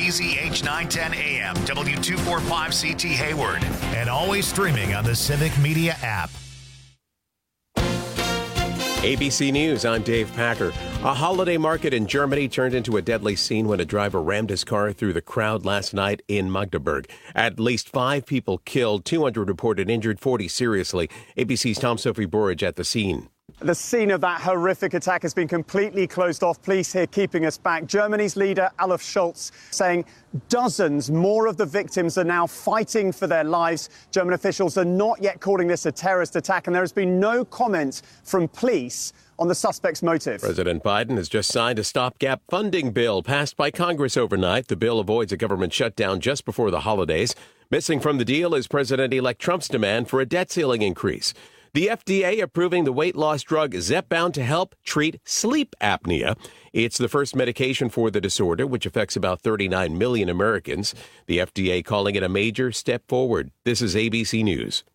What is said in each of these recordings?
WBZH 910 AM, W245CT Hayward, and always streaming on the Civic Media app. ABC News, I'm Dave Packer. A holiday market in Germany turned into a deadly scene when a driver rammed his car through the crowd last night in Magdeburg. At least 5 people killed, 200 reported injured, 40 seriously. ABC's Tom Sophie Burridge at the scene. The scene of that horrific attack has been completely closed off. Police here keeping us back. Germany's leader, Olaf Scholz, saying dozens more of the victims are now fighting for their lives. German officials are not yet calling this a terrorist attack, and there has been no comment from police on the suspect's motive. President Biden has just signed a stopgap funding bill passed by Congress overnight. The bill avoids a government shutdown just before the holidays. Missing from the deal is President-elect Trump's demand for a debt ceiling increase. The FDA approving the weight loss drug Zepbound to help treat sleep apnea. It's the first medication for the disorder, which affects about 39 million Americans. The FDA calling it a major step forward. This is ABC News.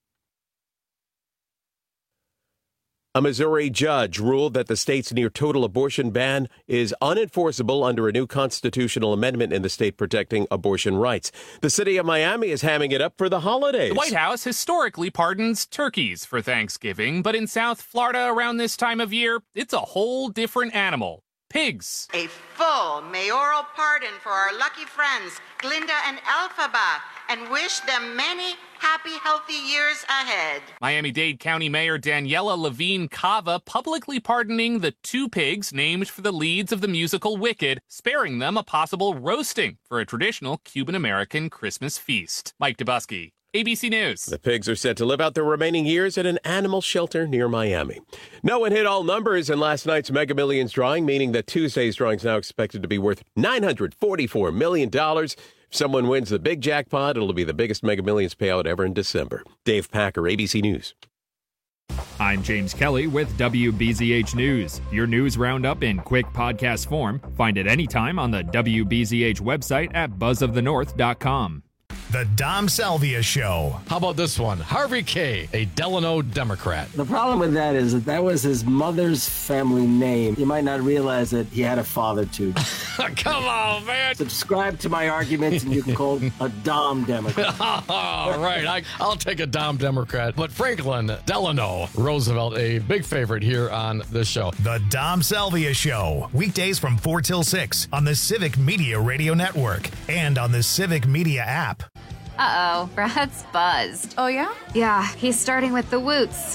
A Missouri judge ruled that the state's near-total abortion ban is unenforceable under a new constitutional amendment in the state protecting abortion rights. The city of Miami is hamming it up for the holidays. The White House historically pardons turkeys for Thanksgiving, but in South Florida around this time of year, it's a whole different animal. Pigs. A full mayoral pardon for our lucky friends, Glinda and Elphaba, and wish them many happy, healthy years ahead. Miami-Dade County Mayor Daniela Levine Cava publicly pardoning the 2 pigs named for the leads of the musical Wicked, sparing them a possible roasting for a traditional Cuban-American Christmas feast. Mike Dubusky, ABC News. The pigs are set to live out their remaining years at an animal shelter near Miami. No one hit all numbers in last night's Mega Millions drawing, meaning that Tuesday's drawing is now expected to be worth $944 million. If someone wins the big jackpot, it'll be the biggest Mega Millions payout ever in December. Dave Packer, ABC News. I'm James Kelly with WBZH News. Your news roundup in quick podcast form. Find it anytime on the WBZH website at buzzofthenorth.com. The Dom Salvia Show. How about this one? Harvey K., a Delano Democrat. The problem with that is that was his mother's family name. You might not realize that he had a father, too. Come on, man. Subscribe to my arguments and you can call a Dom Democrat. All right, I'll take a Dom Democrat. But Franklin Delano Roosevelt, a big favorite here on this show. The Dom Salvia Show. Weekdays from 4 till 6 on the Civic Media Radio Network and on the Civic Media app. Uh-oh, Brad's buzzed. Oh, yeah? Yeah, he's starting with the woots.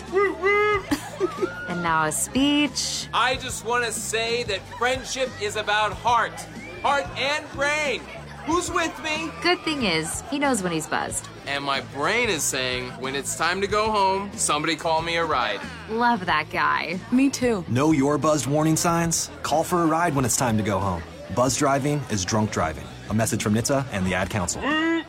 And now a speech. I just want to say that friendship is about heart and brain. Who's with me? Good thing is, he knows when he's buzzed. And my brain is saying, when it's time to go home, somebody call me a ride. Love that guy. Me too. Know your buzzed warning signs? Call for a ride when it's time to go home. Buzz driving is drunk driving. A message from NHTSA and the Ad Council.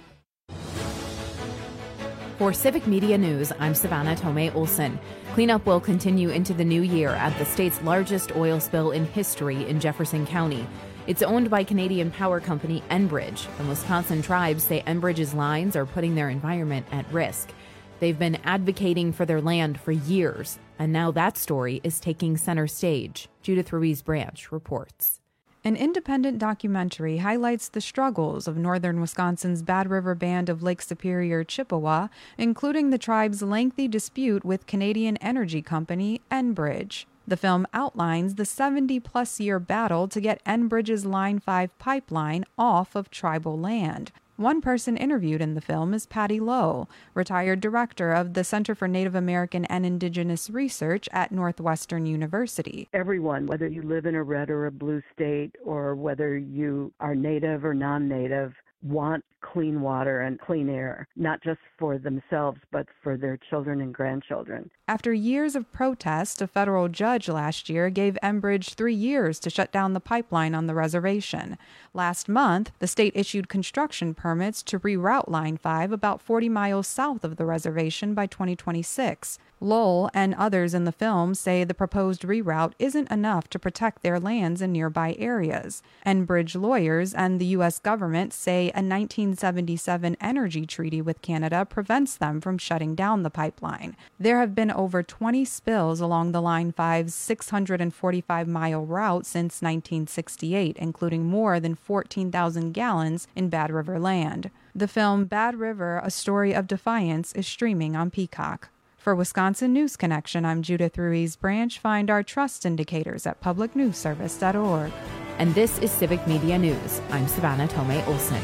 For Civic Media News, I'm Savannah Tomei Olson. Cleanup will continue into the new year at the state's largest oil spill in history in Jefferson County. It's owned by Canadian power company Enbridge. The Wisconsin tribes say Enbridge's lines are putting their environment at risk. They've been advocating for their land for years, and now that story is taking center stage. Judith Ruiz Branch reports. An independent documentary highlights the struggles of northern Wisconsin's Bad River Band of Lake Superior, Chippewa, including the tribe's lengthy dispute with Canadian energy company Enbridge. The film outlines the 70-plus year battle to get Enbridge's Line 5 pipeline off of tribal land. One person interviewed in the film is Patty Lowe, retired director of the Center for Native American and Indigenous Research at Northwestern University. Everyone, whether you live in a red or a blue state, or whether you are native or non-native, want clean water and clean air, not just for themselves, but for their children and grandchildren. After years of protest, a federal judge last year gave Enbridge 3 years to shut down the pipeline on the reservation. Last month, the state issued construction permits to reroute Line 5 about 40 miles south of the reservation by 2026. Lowell and others in the film say the proposed reroute isn't enough to protect their lands in nearby areas. Enbridge lawyers and the U.S. government say say a 1977 energy treaty with Canada prevents them from shutting down the pipeline. There have been over 20 spills along the Line 5's 645-mile route since 1968, including more than 14,000 gallons in Bad River land. The film Bad River, A Story of Defiance is streaming on Peacock. For Wisconsin News Connection, I'm Judith Ruiz-Branch. Find our trust indicators at publicnewsservice.org. And this is Civic Media News. I'm Savannah Tomei Olson.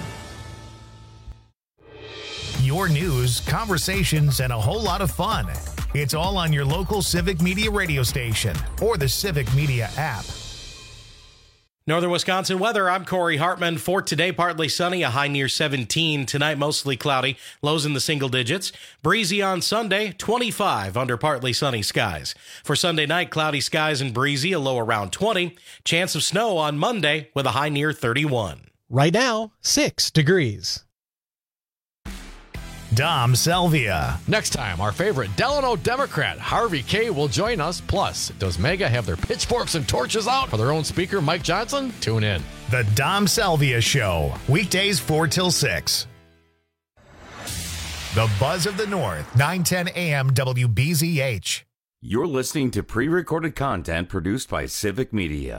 Your news, conversations, and a whole lot of fun. It's all on your local Civic Media radio station or the Civic Media app. Northern Wisconsin weather, I'm Corey Hartman. For today, partly sunny, a high near 17. Tonight, mostly cloudy, lows in the single digits. Breezy on Sunday, 25 under partly sunny skies. For Sunday night, cloudy skies and breezy, a low around 20. Chance of snow on Monday with a high near 31. Right now, 6 degrees. Dom Salvia. Next time, our favorite Delano Democrat, Harvey Kaye, will join us. Plus, does MAGA have their pitchforks and torches out for their own speaker, Mike Johnson? Tune in. The Dom Salvia Show, weekdays 4 till 6. The Buzz of the North, 910 AM WBZH. You're listening to pre-recorded content produced by Civic Media.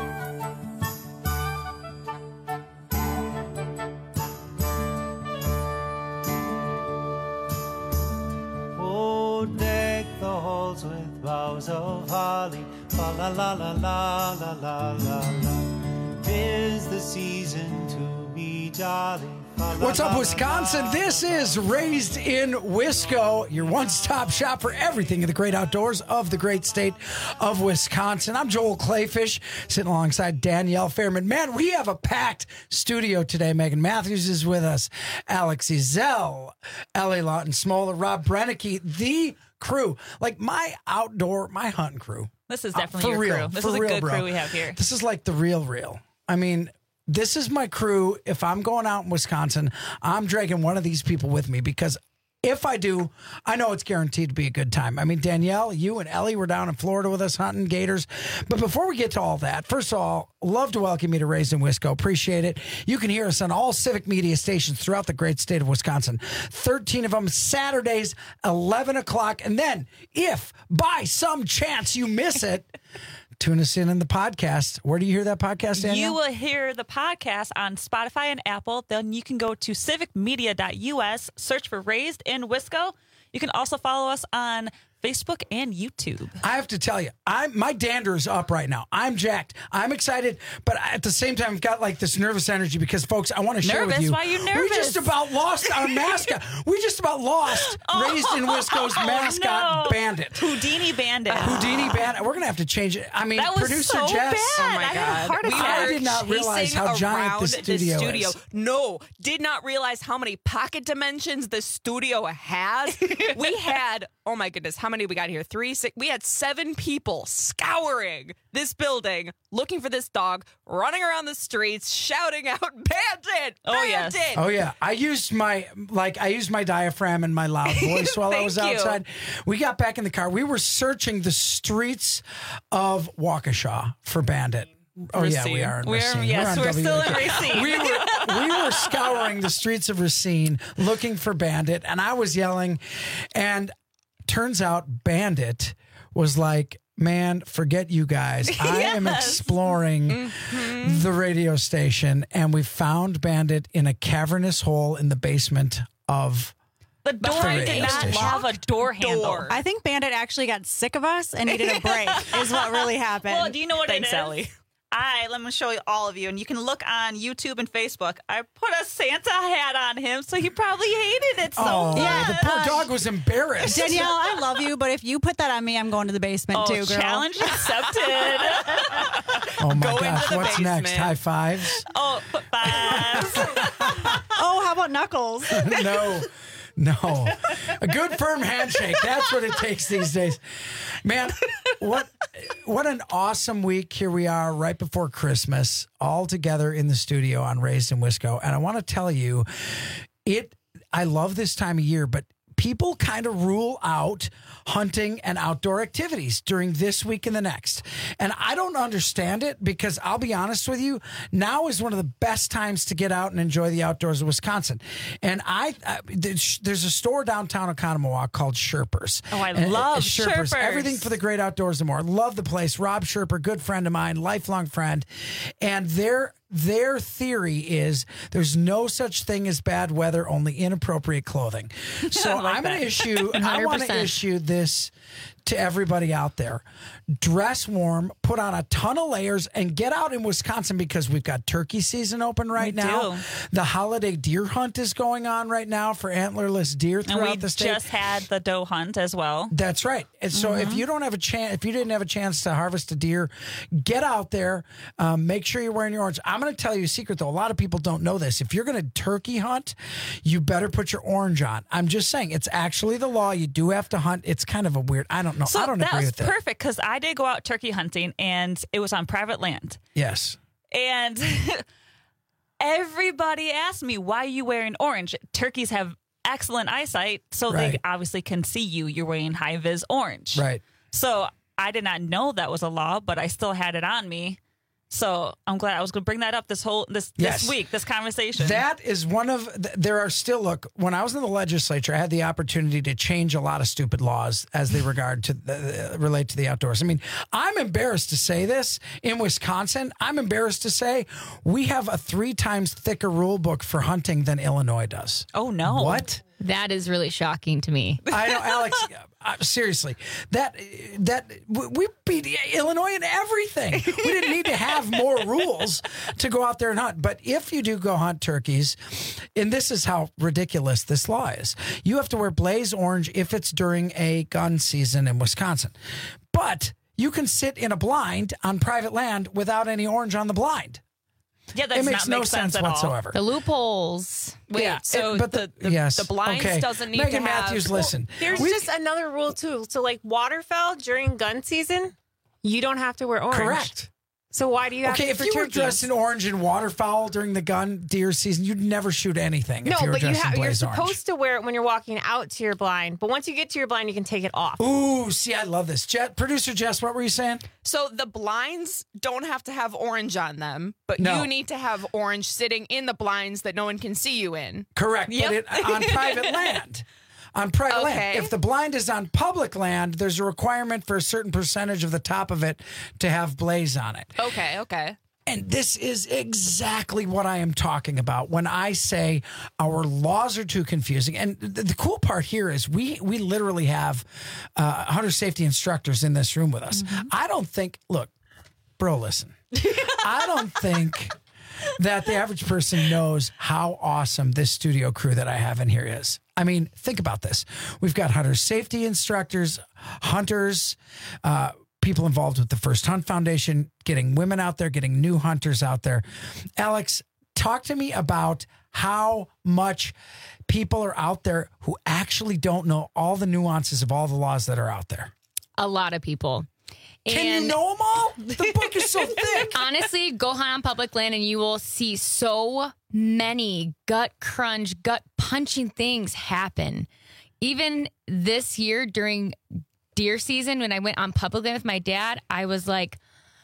Deck the halls with boughs of holly, fa la la la la la la la la. 'Tis the season to be jolly. What's up, Wisconsin? This is Raised in Wisco, your one-stop shop for everything in the great outdoors of the great state of Wisconsin. I'm Joel Clayfish, sitting alongside Danielle Fairman. Man, we have a packed studio today. Megan Matthews is with us, Alex Ezell, Ellie Lawton-Smoller, Rob Brennicky, the crew. Like my hunting crew. This is definitely your crew. This is a good crew we have here. This is like the real. I mean, this is my crew. If I'm going out in Wisconsin, I'm dragging one of these people with me because if I do, I know it's guaranteed to be a good time. I mean, Danielle, you and Ellie were down in Florida with us hunting gators. But before we get to all that, first of all, love to welcome you to Raised in Wisco. Appreciate it. You can hear us on all Civic Media stations throughout the great state of Wisconsin. 13 of them Saturdays, 11 o'clock. And then if by some chance you miss it, tune us in the podcast. Where do you hear that podcast, Danielle? You will hear the podcast on Spotify and Apple. Then you can go to civicmedia.us, search for Raised in Wisco. You can also follow us on Facebook and YouTube. I have to tell you, my dander is up right now. I'm jacked. I'm excited, but at the same time, I've got like this nervous energy because, folks, I want to share with you. Why are you nervous? We just about lost our mascot. We just about lost Raised in Wisco's mascot, Bandit. Houdini Bandit. We're going to have to change it. I mean, that was producer so Jess. Bad. Oh, my God. I did not realize how giant the studio is. No, did not realize how many pocket dimensions the studio has. We had, oh my goodness, how many we got here? 3, 6. We had 7 people scouring this building, looking for this dog, running around the streets, shouting out, "Bandit! Oh, yes. Bandit!" Oh yeah, I used my diaphragm and my loud voice while I was outside. We got back in the car. We were searching the streets of Waukesha for Bandit. Oh Racine. Yeah, we are in Racine. Yes, we're still in Racine. we were scouring the streets of Racine looking for Bandit, and I was yelling, and turns out Bandit was like, man, forget you guys. I am exploring the radio station, and we found Bandit in a cavernous hole in the basement of the door. Did not have a door handle. I think Bandit actually got sick of us and needed a break is what really happened. Well, do you know what Thanks, it is? Ellie. Let me show you all of you, and you can look on YouTube and Facebook. I put a Santa hat on him, so he probably hated it so much. Yeah, the poor dog was embarrassed. Danielle, I love you, but if you put that on me, I'm going to the basement too, girl. Challenge accepted. Oh my gosh, what's basement. Next? High fives? Oh, foot fives. Oh, how about knuckles? No. A good firm handshake. That's what it takes these days. Man, what an awesome week. Here we are right before Christmas, all together in the studio on Raised in Wisco. And I want to tell you, I love this time of year, but people kind of rule out hunting and outdoor activities during this week and the next. And I don't understand it because I'll be honest with you, now is one of the best times to get out and enjoy the outdoors of Wisconsin. And there's a store downtown Oconomowoc called Sherpers. Oh, I love Sherpers. Everything for the great outdoors and more. Love the place. Rob Sherper, good friend of mine, lifelong friend. And their theory is there's no such thing as bad weather, only inappropriate clothing. So I want to issue this to everybody out there. Dress warm, put on a ton of layers, and get out in Wisconsin because we've got turkey season open right now. The holiday deer hunt is going on right now for antlerless deer throughout the state. And we just had the doe hunt as well. That's right. And so if you don't have a chance, if you didn't have a chance to harvest a deer, get out there. Make sure you're wearing your orange. I'm going to tell you a secret, though. A lot of people don't know this. If you're going to turkey hunt, you better put your orange on. I'm just saying, it's actually the law. You do have to hunt. It's kind of a weird, I don't know. So I don't agree with that. That was perfect because I did go out turkey hunting and it was on private land. Yes. And everybody asked me, why are you wearing orange? Turkeys have excellent eyesight, so they obviously can see you. You're wearing high-vis orange. Right. So I did not know that was a law, but I still had it on me. So I'm glad I was going to bring that up this week, this conversation. That is one of, there are still, look, when I was in the legislature, I had the opportunity to change a lot of stupid laws as they relate to the outdoors. I mean, I'm embarrassed to say this. In Wisconsin, I'm embarrassed to say we have a 3 times thicker rule book for hunting than Illinois does. Oh, no. What? That is really shocking to me. I know, Alex. Seriously, that we beat Illinois in everything. We didn't need to have more rules to go out there and hunt. But if you do go hunt turkeys, and this is how ridiculous this law is, you have to wear blaze orange if it's during a gun season in Wisconsin. But you can sit in a blind on private land without any orange on the blind. Yeah, that makes no sense whatsoever. The loopholes. Wait, yeah, so the blinds doesn't need Megan to have... Matthews, listen. There's just another rule, too. So, like, waterfowl during gun season, you don't have to wear orange. Correct. So why do you have to if you were dressed in orange and waterfowl during the gun deer season, you'd never shoot anything. No, if you were but you're supposed orange. to wear it when you're walking out to your blind. But once you get to your blind, you can take it off. Ooh, see, I love this. Producer Jess, what were you saying? So the blinds don't have to have orange on them, but you need to have orange sitting in the blinds that no one can see you in. Correct, but on private land. On private land. If the blind is on public land, there's a requirement for a certain percentage of the top of it to have blaze on it. Okay. And this is exactly what I am talking about when I say our laws are too confusing. And the cool part here is we literally have hunter safety instructors in this room with us. Mm-hmm. I don't think, look, bro, listen. I don't think that the average person knows how awesome this studio crew that I have in here is. I mean, think about this. We've got hunter safety instructors, hunters, people involved with the First Hunt Foundation, getting women out there, getting new hunters out there. Alex, talk to me about how much people are out there who actually don't know all the nuances of all the laws that are out there. A lot of people. Can you know them all? The book is so thick. Honestly, go hunt on public land and you will see so many gut crunch, gut punching things happen. Even this year during deer season, when I went on public land with my dad, I was like,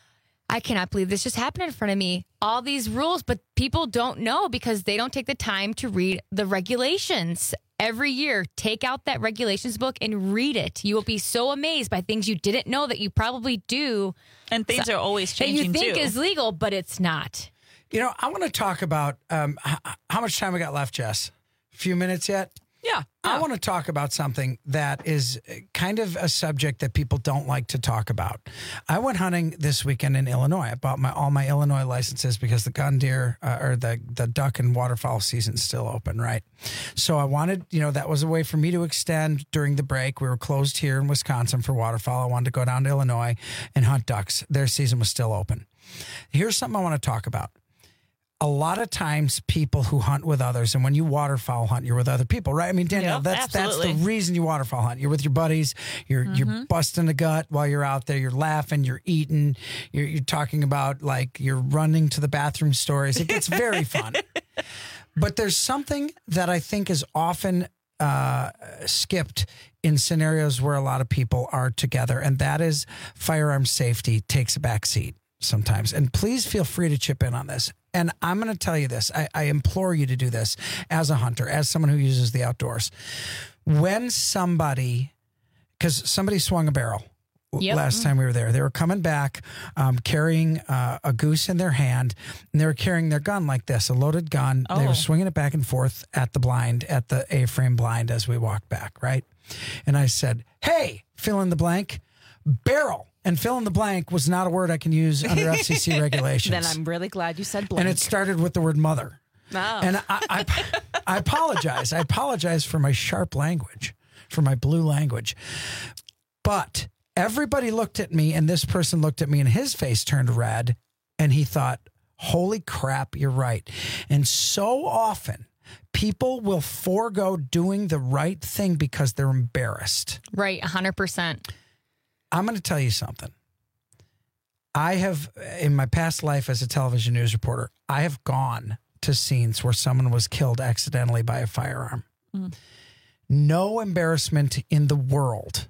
I cannot believe this just happened in front of me. All these rules, but people don't know because they don't take the time to read the regulations. Every year, take out that regulations book and read it. You will be so amazed by things you didn't know that you probably do. And things are always changing, that you think is legal, but it's not. You know, I want to talk about how much time we got left, Jess? A few minutes yet? Yeah. I want to talk about something that is kind of a subject that people don't like to talk about. I went hunting this weekend in Illinois. I bought all my Illinois licenses because the gun deer or the duck and waterfowl season's still open, right? So I wanted, that was a way for me to extend during the break. We were closed here in Wisconsin for waterfowl. I wanted to go down to Illinois and hunt ducks. Their season was still open. Here's something I want to talk about. A lot of times people who hunt with others, and when you waterfowl hunt, you're with other people, right? I mean, Danielle, that's the reason you waterfowl hunt. You're with your buddies. You're busting the gut while you're out there. You're laughing. You're eating. You're talking about, like, you're running to the bathroom stories. It gets very fun. But there's something that I think is often skipped in scenarios where a lot of people are together, and that is firearm safety takes a back seat sometimes. And please feel free to chip in on this. And I'm going to tell you this. I implore you to do this as a hunter, as someone who uses the outdoors. When somebody swung a barrel last time we were there. They were coming back carrying a goose in their hand, and they were carrying their gun like this, a loaded gun. They were swinging it back and forth at the blind, at the A-frame blind as we walked back, right? And I said, hey, fill in the blank, barrel. And fill in the blank was not a word I can use under FCC regulations. Then I'm really glad you said blank. And it started with the word mother. Oh. And I apologize. I apologize for my sharp language, for my blue language. But everybody looked at me, and this person looked at me, and his face turned red, and he thought, holy crap, you're right. And so often, people will forego doing the right thing because they're embarrassed. Right, 100%. I'm going to tell you something. I have, in my past life as a television news reporter, I have gone to scenes where someone was killed accidentally by a firearm. No embarrassment in the world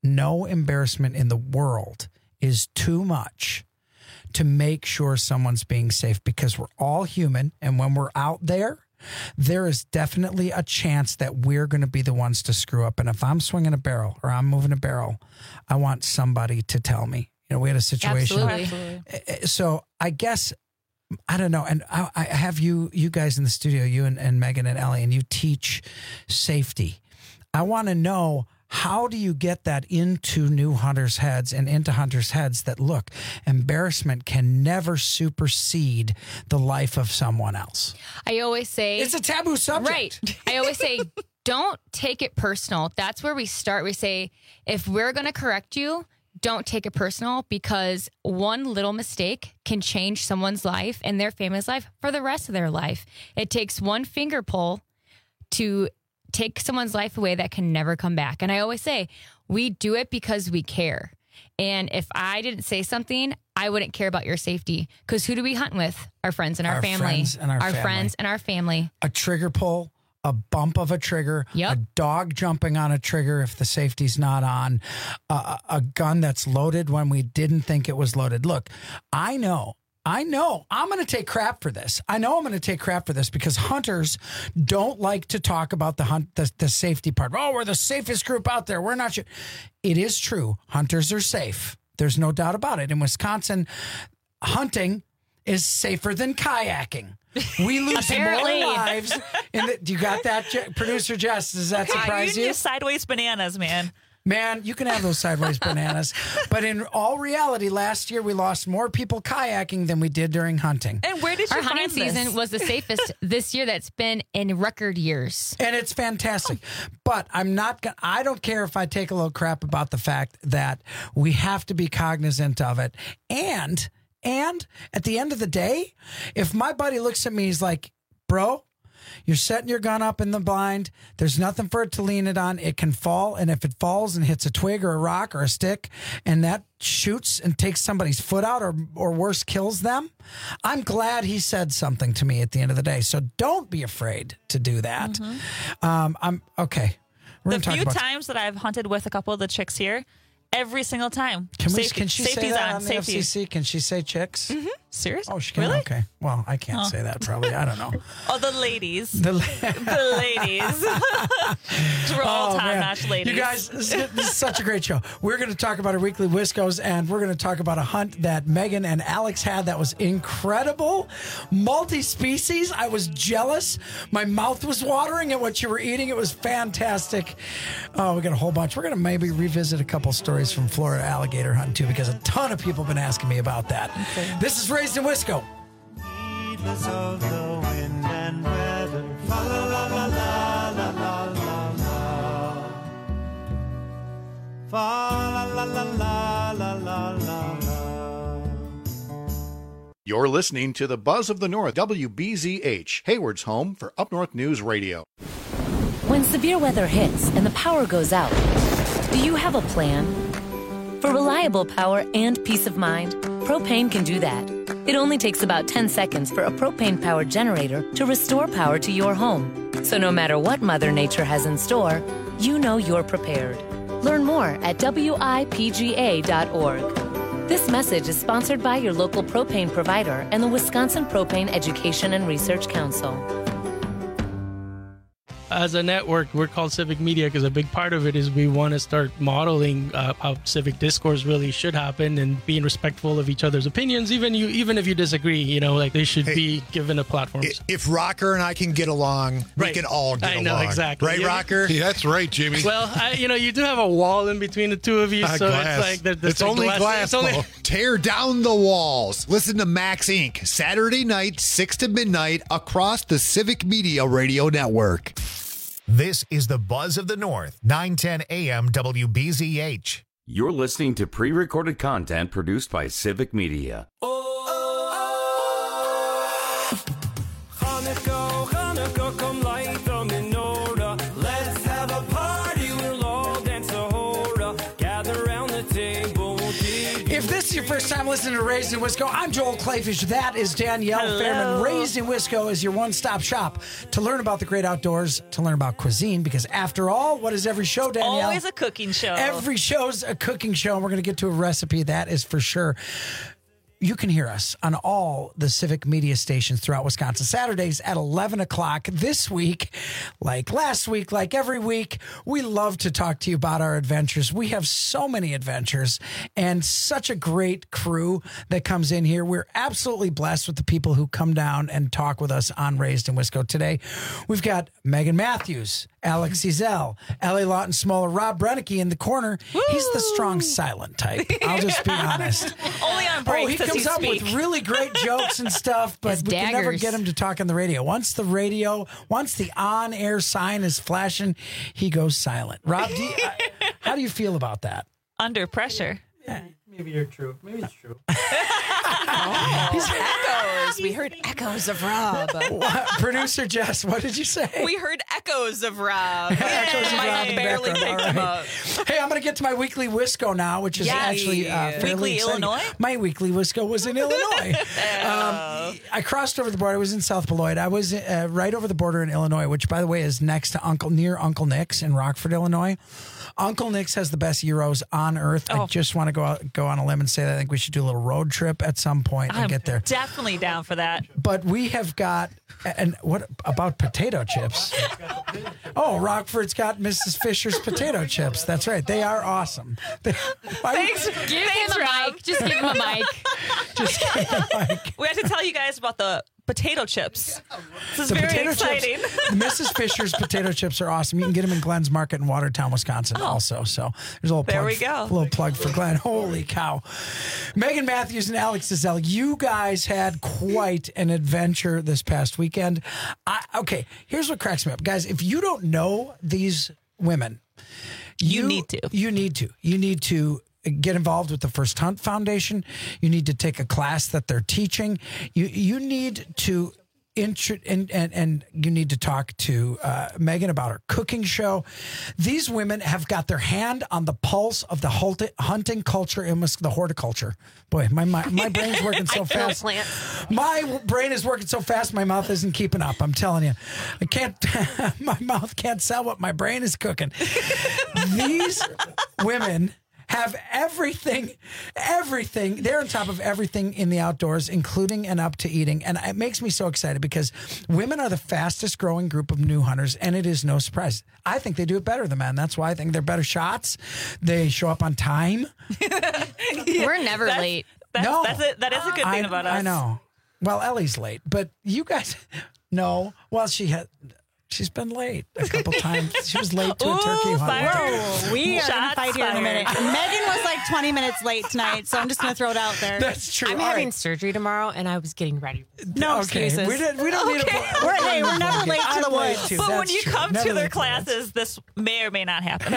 is too much to make sure someone's being safe, because we're all human. And when we're out there, there is definitely a chance that we're going to be the ones to screw up. And if I'm swinging a barrel or I'm moving a barrel, I want somebody to tell me. You know, we had a situation. Absolutely. So I guess, I don't know. And I have you guys in the studio, you and Megan and Ellie, and you teach safety. I want to know, how do you get that into new hunters' heads and into hunters' heads that, look, embarrassment can never supersede the life of someone else? I always say... It's a taboo subject. Right. I always say, don't take it personal. That's where we start. We say, if we're going to correct you, don't take it personal, because one little mistake can change someone's life and their family's life for the rest of their life. It takes one finger pull to take someone's life away that can never come back. And I always say, we do it because we care. And if I didn't say something, I wouldn't care about your safety. Because who do we hunt with? Our friends and our family. Friends and our family. A trigger pull, a bump of a trigger, a dog jumping on a trigger if the safety's not on, a gun that's loaded when we didn't think it was loaded. Look, I know I'm going to take crap for this. Because hunters don't like to talk about the safety part. Oh, we're the safest group out there. We're not sure. It is true. Hunters are safe. There's no doubt about it. In Wisconsin, hunting is safer than kayaking. We lose more lives. Do you got that, producer Jess? Does that surprise you? Just sideways bananas, man. Man, you can have those sideways bananas. But in all reality, last year we lost more people kayaking than we did during hunting. And where did you Our hunting find this? season was the safest this year that's been in record years. And it's fantastic. But I don't care if I take a little crap about the fact that we have to be cognizant of it. And at the end of the day, if my buddy looks at me, he's like, bro, you're setting your gun up in the blind. There's nothing for it to lean it on. It can fall. And if it falls and hits a twig or a rock or a stick and that shoots and takes somebody's foot out or worse, kills them, I'm glad he said something to me at the end of the day. So don't be afraid to do that. I'm okay. The few times that I've hunted with a couple of the chicks here, every single time. Can she say that on the FCC? Can she say chicks? Mm-hmm. Seriously? Oh, she can? Really? Okay. Well, I can't say that probably. I don't know. Oh, the ladies. The ladies. We're all top-notch ladies. You guys, this is such a great show. We're going to talk about our weekly Wiscos, and we're going to talk about a hunt that Megan and Alex had that was incredible. Multi-species. I was jealous. My mouth was watering at what you were eating. It was fantastic. Oh, we got a whole bunch. We're going to maybe revisit a couple stories from Florida alligator hunting, too, because a ton of people have been asking me about that. Okay. This is Raised in Wisco. Heedless of the wind and weather. Fa la la la la la la la la. Fa la la la la la la la la. You're listening to the Buzz of the North, WBZH, Hayward's home for Up North News Radio. When severe weather hits and the power goes out, do you have a plan? For reliable power and peace of mind, Propane can do that. It only takes about 10 seconds for a propane-powered generator to restore power to your home. So no matter what Mother Nature has in store, you know you're prepared. Learn more at WIPGA.org. This message is sponsored by your local propane provider and the Wisconsin Propane Education and Research Council. As a network, we're called Civic Media because a big part of it is we want to start modeling how civic discourse really should happen and being respectful of each other's opinions. Even if you disagree, like they should be given a platform. If Rocker and I can get along, we can all get along. I know, exactly. Right, Rocker? Yeah, that's right, Jimmy. Well, you do have a wall in between the two of you, so glass. it's like it's only glass. Tear down the walls. Listen to Max Inc. Saturday night, 6 to midnight, across the Civic Media Radio Network. This is the Buzz of the North, 910 AM WBZH. You're listening to pre-recorded content produced by Civic Media. Hanukkah, come light the menorah. Let's have a party, we'll all dance a hora. Gather around the table. If this is your first time listening to Raised in Wisco, I'm Joel Clayfish. That is Danielle Fairman. Raised in Wisco is your one-stop shop to learn about the great outdoors, to learn about cuisine, because after all, what is every show, Danielle? Always a cooking show. Every show's a cooking show, and we're going to get to a recipe, that is for sure. You can hear us on all the Civic Media stations throughout Wisconsin. Saturdays at 11 o'clock. This week, like last week, like every week, we love to talk to you about our adventures. We have so many adventures and such a great crew that comes in here. We're absolutely blessed with the people who come down and talk with us on Raised in Wisco. Today, we've got Megan Matthews, Alex Ezel, Ellie Lawton Smoller, Rob Brennicky in the corner. Woo! He's the strong silent type. I'll just be honest. Only on breaks he comes up with really great jokes and stuff, but we can never get him to talk on the radio. Once the on-air sign is flashing, he goes silent. Rob, how do you feel about that? Under pressure. Yeah, maybe you're true. Maybe it's true. Echoes. We heard echoes of Rob. Producer Jess, what did you say? We heard echoes of Rob. Echoes of Rob in the barely background. picked him up. Hey, I'm going to get to my weekly Wisco now, which is actually fairly Weekly exciting. Illinois? My weekly Wisco was in Illinois. I crossed over the border. I was in South Beloit. I was right over the border in Illinois, which, by the way, is next to near Uncle Nick's in Rockford, Illinois. Uncle Nick's has the best gyros on earth. I just want to go on a limb and say that I think we should do a little road trip at some point and get there. Definitely down for that. But we have got, and what about potato chips? Oh, Rockford's got Mrs. Fisher's potato chips. That's right. They are awesome. Thanks. Give him a mic. Just give him a mic. Just give him a mic. We have to tell you guys about the potato chips. This is very exciting. Mrs. Fisher's potato chips are awesome. You can get them in Glenn's Market in Watertown, Wisconsin also. So there's a little plug for Glenn. Holy cow. Megan Matthews and Alex Ezel, you guys had quite an adventure this past weekend. Okay, here's what cracks me up. Guys, if you don't know these women, you need to get involved with the First Hunt Foundation. You need to take a class that they're teaching. You need to and you need to talk to Megan about her cooking show. These women have got their hand on the pulse of the hunting culture and the horticulture. Boy, my brain's working so fast. My brain is working so fast, my mouth isn't keeping up. I'm telling you, I can't. My mouth can't sell what my brain is cooking. These women have everything. They're on top of everything in the outdoors, including and up to eating. And it makes me so excited because women are the fastest growing group of new hunters, and it is no surprise. I think they do it better than men. That's why I think they're better shots. They show up on time. We're never late. That is a good thing about us. I know. Well, Ellie's late, but you guys, no. Well, she's been late a couple times. She was late to a turkey hunt. Whoa, we are going to fight here in a minute. Megan was like 20 minutes late tonight, so I'm just going to throw it out there. That's true. I'm having surgery tomorrow, and I was getting ready. No excuses. We don't need a... We're never late to the woods. But when you come to their classes, this may or may not happen.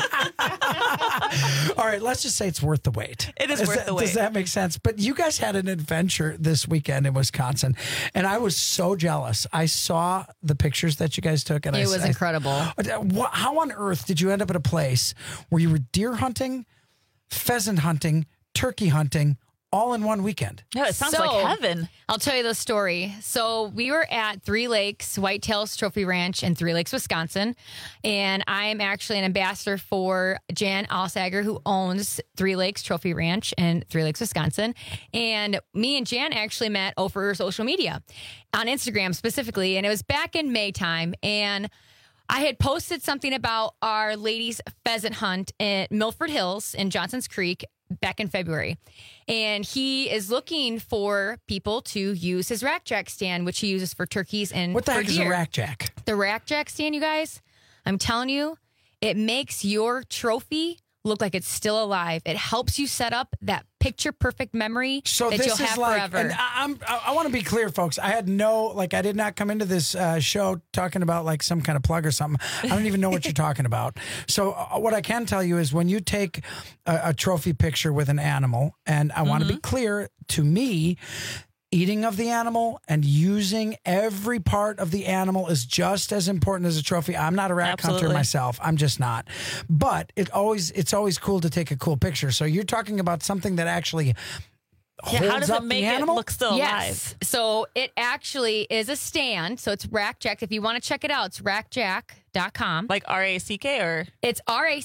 All right, let's just say it's worth the wait. It is worth the wait. Does that make sense? But you guys had an adventure this weekend in Wisconsin, and I was so jealous. I saw the pictures that you guys took, and it was incredible. How on earth did you end up at a place where you were deer hunting, pheasant hunting, turkey hunting, all in one weekend. Yeah, it sounds like heaven. I'll tell you the story. So we were at Three Lakes Whitetails Trophy Ranch in Three Lakes, Wisconsin. And I'm actually an ambassador for Jan Alsager, who owns Three Lakes Trophy Ranch in Three Lakes, Wisconsin. And me and Jan actually met over social media on Instagram specifically. And it was back in May time. And I had posted something about our ladies' pheasant hunt at Milford Hills in Johnson's Creek back in February. And he is looking for people to use his rack jack stand, which he uses for turkeys and What the for heck is deer. a rack jack? The rack jack stand, you guys, I'm telling you, it makes your trophy look like it's still alive. It helps you set up that picture perfect memory So that this you'll is have like, forever. and I want to be clear, folks. I did not come into this show talking about like some kind of plug or something. I don't even know what you're talking about. So what I can tell you is when you take a trophy picture with an animal, and I want to be clear, to me, eating of the animal and using every part of the animal is just as important as a trophy. I'm not a rack hunter myself. I'm just not. But it's always cool to take a cool picture. So you're talking about something that actually holds how does up it make the it animal? look still Yes. alive? So it actually is a stand. So it's Rack Jack. If you want to check it out, it's rackjack.com. Like R-A-C-K or? It's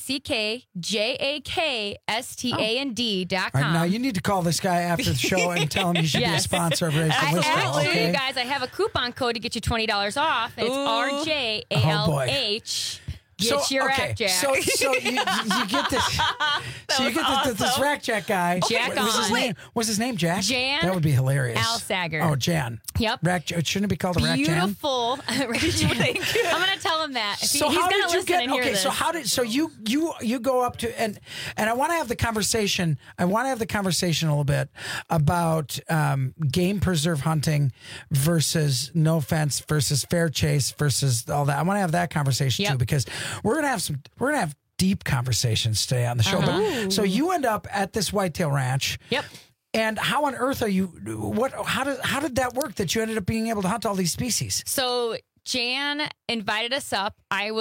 RACKJAKSTAND.com. All right, now you need to call this guy after the show and tell him he should be a Yes. sponsor of Raised in Wisconsin. Actually, Okay? you guys, I have a coupon code to get you $20 off. And it's Oh, RJALH. Get your Rack Jack. So you get this. So you get this Rack Jack guy. Jack What's his on. name? What's his name? Jack. Jan That would be hilarious. Alsager. Oh, Jan. Yep. Shouldn't it be called a Rack Jan? Beautiful. Rack Jan. I'm going to tell him that. If So he's how going to did you listen get? and hear Okay, this. so how did you go up to and I want to have the conversation. I want to have the conversation a little bit about game preserve hunting versus no fence versus fair chase versus all that. I want to have that conversation too because we're gonna have deep conversations today on the show. But, so you end up at this whitetail ranch. Yep. And how on earth are you? How did that work that you ended up being able to hunt all these species? So Jan invited us up.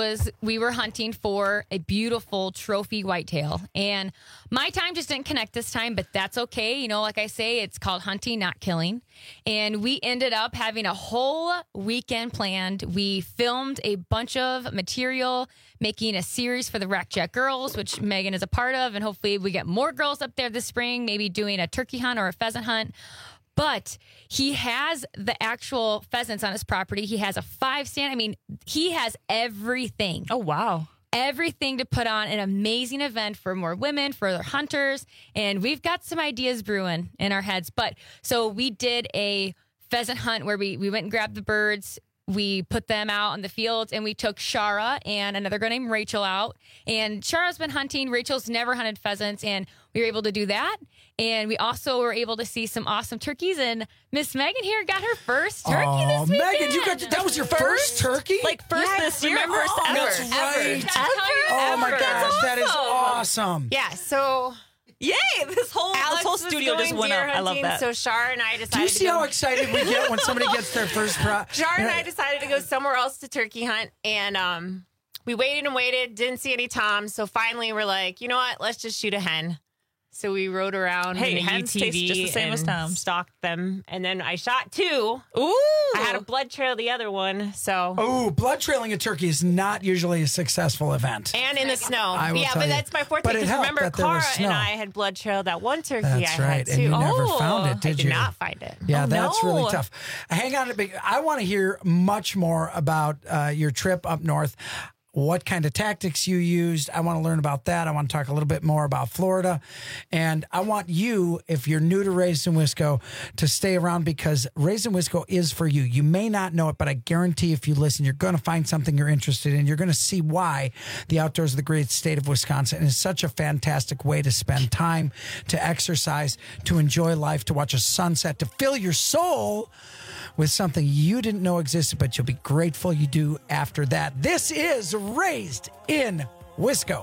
We were hunting for a beautiful trophy whitetail, and my time just didn't connect this time, but that's okay. You know, like I say, it's called hunting, not killing. And we ended up having a whole weekend planned. We filmed a bunch of material, making a series for the Rack Jack Girls, which Megan is a part of, and hopefully we get more girls up there this spring, maybe doing a turkey hunt or a pheasant hunt. But he has the actual pheasants on his property. He has a 5-stand. I mean, he has everything. Oh, wow. Everything to put on an amazing event for more women, for other hunters. And we've got some ideas brewing in our heads. But so we did a pheasant hunt where we went and grabbed the birds. We put them out in the fields, and we took Shara and another girl named Rachel out. And Shara's been hunting. Rachel's never hunted pheasants, and we were able to do that. And we also were able to see some awesome turkeys. And Miss Megan here got her first turkey this weekend. Megan, that was your first turkey? Like first this year, first ever. That's right. Ever. Oh my That's gosh, that is awesome. awesome. Yeah, so Yay! This whole was studio just going went deer up. I love hunting, that. So Shar and I decided Do you see to go, how excited we get when somebody gets their first Shar and I decided to go somewhere else to turkey hunt, and we waited and waited, didn't see any toms, so finally we're like, you know what, let's just shoot a hen. So we rode around Hey, in a hens UTV taste just the same as and toms. stalked them, and then I shot 2. Ooh! I had a blood trail the other one, so. Oh, blood trailing a turkey is not usually a successful event. And in the snow. I will Yeah, tell but you. that's my fourth But thing. it Because helped remember, that there was Cara snow. and I had blood trailed that one turkey That's I right, had too. and you never Oh, found it, did I you? did not find it. Yeah, Oh, that's no. really tough. Hang on a bit. I want to hear much more about your trip up north. What kind of tactics you used. I want to learn about that. I want to talk a little bit more about Florida. And I want you, if you're new to Raised in Wisco, to stay around because Raised in Wisco is for you. You may not know it, but I guarantee if you listen, you're going to find something you're interested in. You're going to see why the outdoors of the great state of Wisconsin is such a fantastic way to spend time, to exercise, to enjoy life, to watch a sunset, to fill your soul with something you didn't know existed, but you'll be grateful you do after that. This is Raised in Wisco.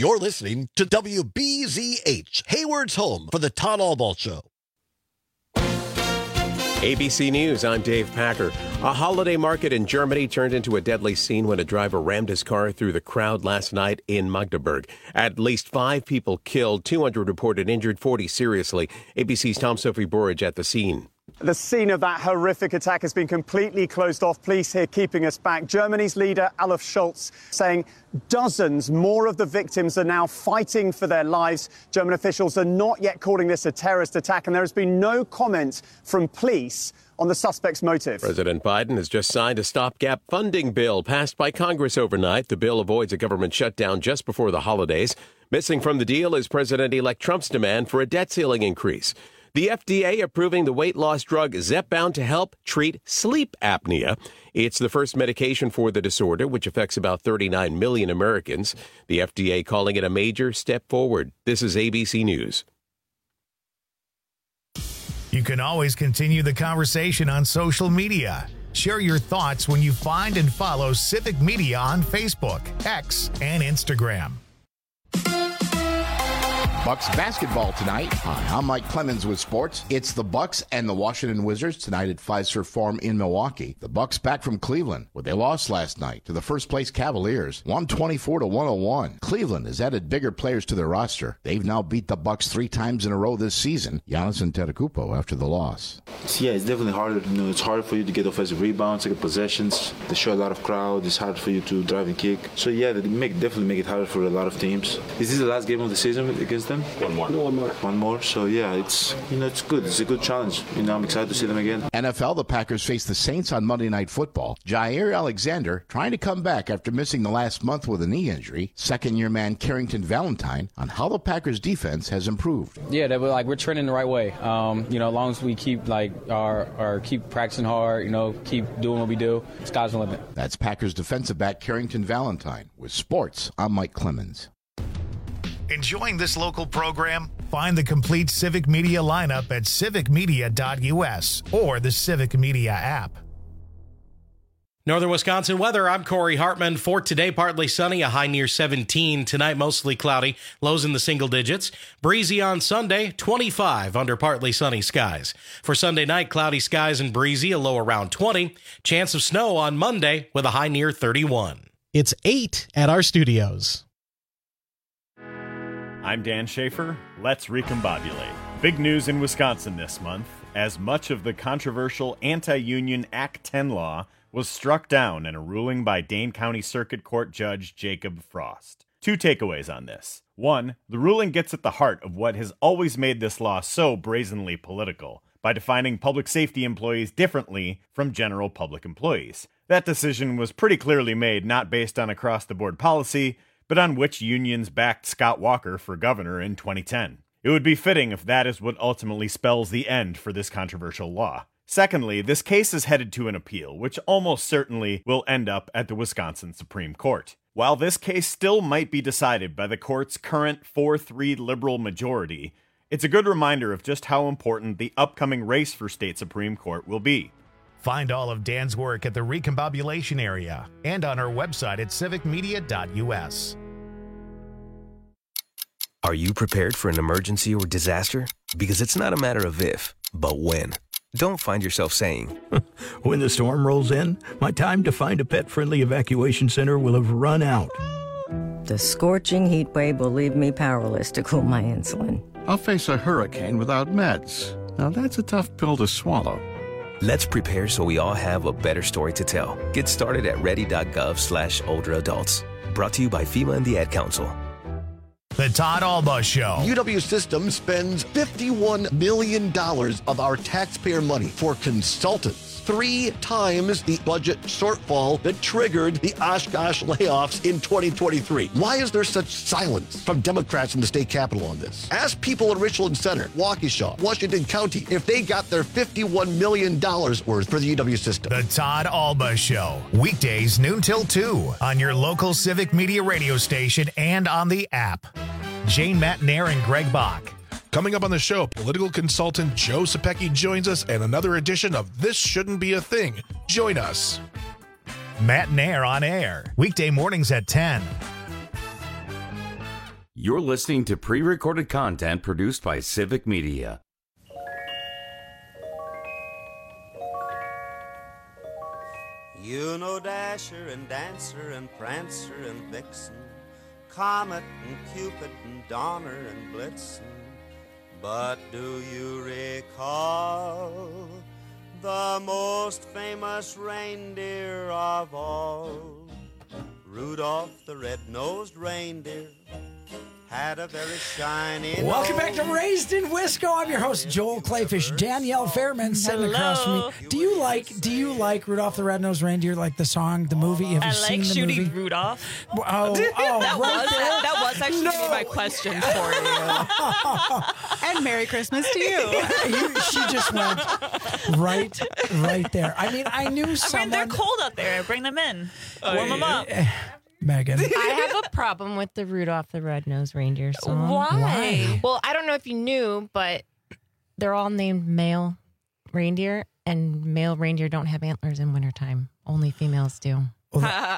You're listening to WBZH, Hayward's home for the Todd Albaugh Show. ABC News, I'm Dave Packer. A holiday market in Germany turned into a deadly scene when a driver rammed his car through the crowd last night in Magdeburg. At least 5 people killed, 200 reported injured, 40 seriously. ABC's Tom Sophie Burridge at the scene. The scene of that horrific attack has been completely closed off. Police here keeping us back. Germany's leader, Olaf Scholz, saying dozens more of the victims are now fighting for their lives. German officials are not yet calling this a terrorist attack, and there has been no comment from police on the suspect's motive. President Biden has just signed a stopgap funding bill passed by Congress overnight. The bill avoids a government shutdown just before the holidays. Missing from the deal is President-elect Trump's demand for a debt ceiling increase. The FDA approving the weight loss drug Zepbound to help treat sleep apnea. It's the first medication for the disorder, which affects about 39 million Americans. The FDA calling it a major step forward. This is ABC News. You can always continue the conversation on social media. Share your thoughts when you find and follow Civic Media on Facebook, X, and Instagram. Bucks basketball tonight. Hi, I'm Mike Clemens with sports. It's the Bucks and the Washington Wizards tonight at Fiserv Forum in Milwaukee. The Bucks back from Cleveland, where they lost last night to the first-place Cavaliers, 124-101. Cleveland has added bigger players to their roster. They've now beat the Bucks 3 times in a row this season. Giannis Antetokounmpo after the loss. Yeah, it's definitely harder. It's hard for you to get offensive rebounds, to get possessions. They show a lot of crowd. It's hard for you to drive and kick. So yeah, they definitely make it harder for a lot of teams. Is this the last game of the season against them? One more. So yeah, it's good. It's a good challenge. I'm excited to see them again. NFL, the Packers face the Saints on Monday Night Football. Jair Alexander trying to come back after missing the last month with a knee injury. Second-year man Carrington Valentine on how the Packers defense has improved. Yeah, we're trending the right way. As long as we keep keep practicing hard, keep doing what we do, sky's the limit. That's Packers defensive back Carrington Valentine. With sports, I'm Mike Clemens. Enjoying this local program? Find the complete Civic Media lineup at civicmedia.us or the Civic Media app. Northern Wisconsin weather, I'm Corey Hartman. For today, partly sunny, a high near 17. Tonight, mostly cloudy, lows in the single digits. Breezy on Sunday, 25 under partly sunny skies. For Sunday night, cloudy skies and breezy, a low around 20. Chance of snow on Monday with a high near 31. It's 8 at our studios. I'm Dan Schaefer. Let's recombobulate. Big news in Wisconsin this month, as much of the controversial anti-union Act 10 law was struck down in a ruling by Dane County Circuit Court Judge Jacob Frost. 2 takeaways on this. 1, the ruling gets at the heart of what has always made this law so brazenly political, by defining public safety employees differently from general public employees. That decision was pretty clearly made not based on across-the-board policy, but on which unions backed Scott Walker for governor in 2010. It would be fitting if that is what ultimately spells the end for this controversial law. Secondly, this case is headed to an appeal, which almost certainly will end up at the Wisconsin Supreme Court. While this case still might be decided by the court's current 4-3 liberal majority, it's a good reminder of just how important the upcoming race for state Supreme Court will be. Find all of Dan's work at the Recombobulation area and on our website at civicmedia.us. Are you prepared for an emergency or disaster? Because it's not a matter of if, but when. Don't find yourself saying, when the storm rolls in, my time to find a pet-friendly evacuation center will have run out. The scorching heat wave will leave me powerless to cool my insulin. I'll face a hurricane without meds. Now that's a tough pill to swallow. Let's prepare so we all have a better story to tell. Get started at ready.gov/older adults. Brought to you by FEMA and the Ad Council. The Todd Albaugh Show. UW Systems spends $51 million of our taxpayer money for consultants. 3 times the budget shortfall that triggered the Oshkosh layoffs in 2023. Why is there such silence from Democrats in the state capitol on this? Ask people in Richland Center, Waukesha, Washington County, if they got their $51 million worth for the UW system. The Todd Albaugh Show. Weekdays noon till 2 on your local Civic Media radio station and on the app. Jane Matnair and Greg Bach. Coming up on the show, political consultant Joe Sapecki joins us and another edition of This Shouldn't Be a Thing. Join us. Matt Nair on air, weekday mornings at 10. You're listening to pre-recorded content produced by Civic Media. You know Dasher and Dancer and Prancer and Vixen, Comet and Cupid and Donner and Blitzen. But do you recall the most famous reindeer of all? Rudolph the red-nosed reindeer had a very shiny Welcome nose. back to Raised in Wisco. I'm your host, Joel Clayfish. Danielle Fairman sitting across from me. Do you like Rudolph the Red-Nosed Reindeer, like the song, the movie? Have you seen the shooting movie? Rudolph. That was actually my question for you. And Merry Christmas to you. She just went right there. I mean, I knew someone. they're cold out there. Bring them in. Warm them up. Megan. I have a problem with the Rudolph the Red-Nosed Reindeer song. Why? Well, I don't know if you knew, but they're all named male reindeer, and male reindeer don't have antlers in wintertime. Only females do. Well,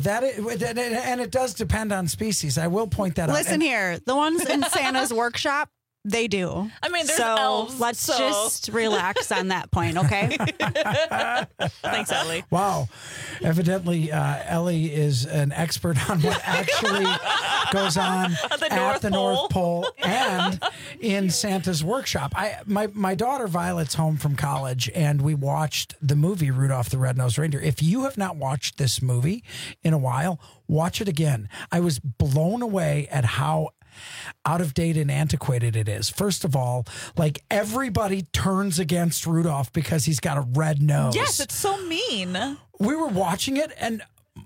and it does depend on species. I will point that out. Listen here, the ones in Santa's workshop, they do. I mean, there's so elves. Let's so just relax on that point, okay? Thanks, Ellie. Wow. Evidently, Ellie is an expert on what actually goes on at the North Pole and in Santa's workshop. My daughter Violet's home from college, and we watched the movie Rudolph the Red-Nosed Reindeer. If you have not watched this movie in a while, watch it again. I was blown away at how out of date and antiquated it is. First of all, like, everybody turns against Rudolph because he's got a red nose. Yes, it's so mean. We were watching it, and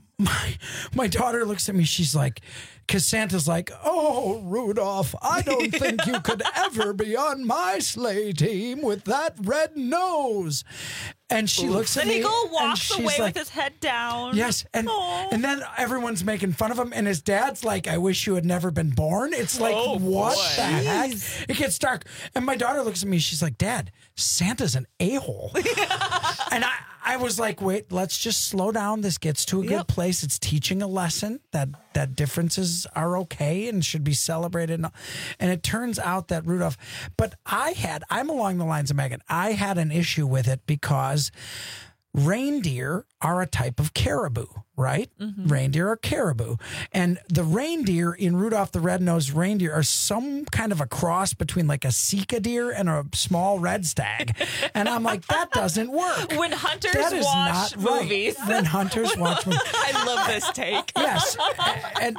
my daughter looks at me. She's like, because Santa's like, "Oh, Rudolph, I don't think you could ever be on my sleigh team with that red nose." And she looks at me. Then he and walks she's away like, with his head down. Yes, and then everyone's making fun of him, and his dad's like, "I wish you had never been born." It's like, what the heck? It gets dark, and my daughter looks at me. She's like, "Dad, Santa's an a-hole." And I was like, "Wait, let's just slow down. This gets to a good place. It's teaching a lesson that differences are okay and should be celebrated." And it turns out that Rudolph, but I'm along the lines of Megan. I had an issue with it because reindeer are a type of caribou, right? Mm-hmm. Reindeer are caribou. And the reindeer in Rudolph the Red-Nosed Reindeer are some kind of a cross between like a Sika deer and a small red stag. And I'm like, that doesn't work. When hunters that is watch not movies. Right. When hunters watch movies. I love this take. Yes. And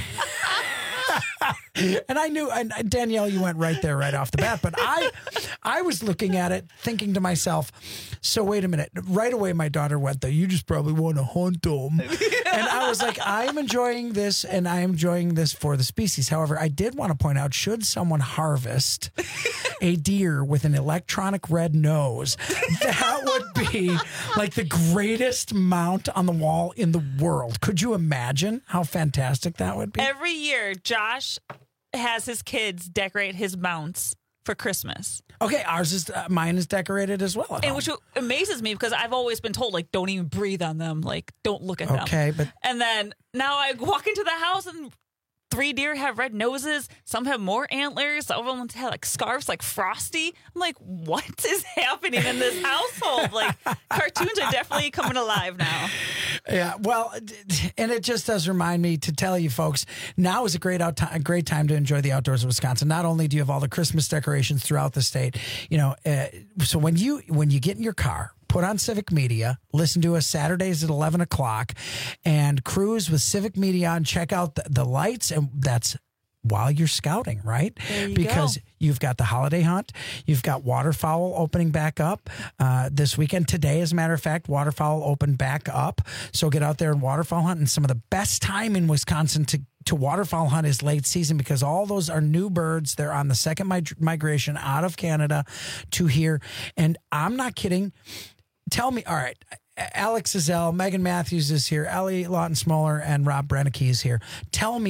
and I knew, and Danielle, you went right there right off the bat, but I was looking at it thinking to myself, so wait a minute. Right away, my daughter went, though, "You just probably want to hunt them." And I was like, I'm enjoying this, and I am enjoying this for the species. However, I did want to point out, should someone harvest a deer with an electronic red nose, that would be like the greatest mount on the wall in the world. Could you imagine how fantastic that would be? Every year, Josh has his kids decorate his mounts for Christmas. Okay, mine is decorated as well. And which amazes me because I've always been told, like, don't even breathe on them, like, don't look at them. Okay, but and then now I walk into the house and 3 deer have red noses. Some have more antlers. Some of them have like scarves like Frosty. I'm like, what is happening in this household? Like, cartoons are definitely coming alive now. Yeah, well, and it just does remind me to tell you folks, now is a great time to enjoy the outdoors of Wisconsin. Not only do you have all the Christmas decorations throughout the state, so when you get in your car, put on Civic Media, listen to us Saturdays at 11 o'clock, and cruise with Civic Media and check out the lights. And that's while you're scouting, right? Because you've got the holiday hunt. You've got waterfowl opening back up this weekend. Today, as a matter of fact, waterfowl opened back up. So get out there and waterfowl hunt. And some of the best time in Wisconsin to waterfowl hunt is late season because all those are new birds. They're on the second migration out of Canada to here. And I'm not kidding. Tell me, all right, Alex Zell, Megan Matthews is here, Ellie Lawton-Smoller, and Rob Brennicky is here. Tell me,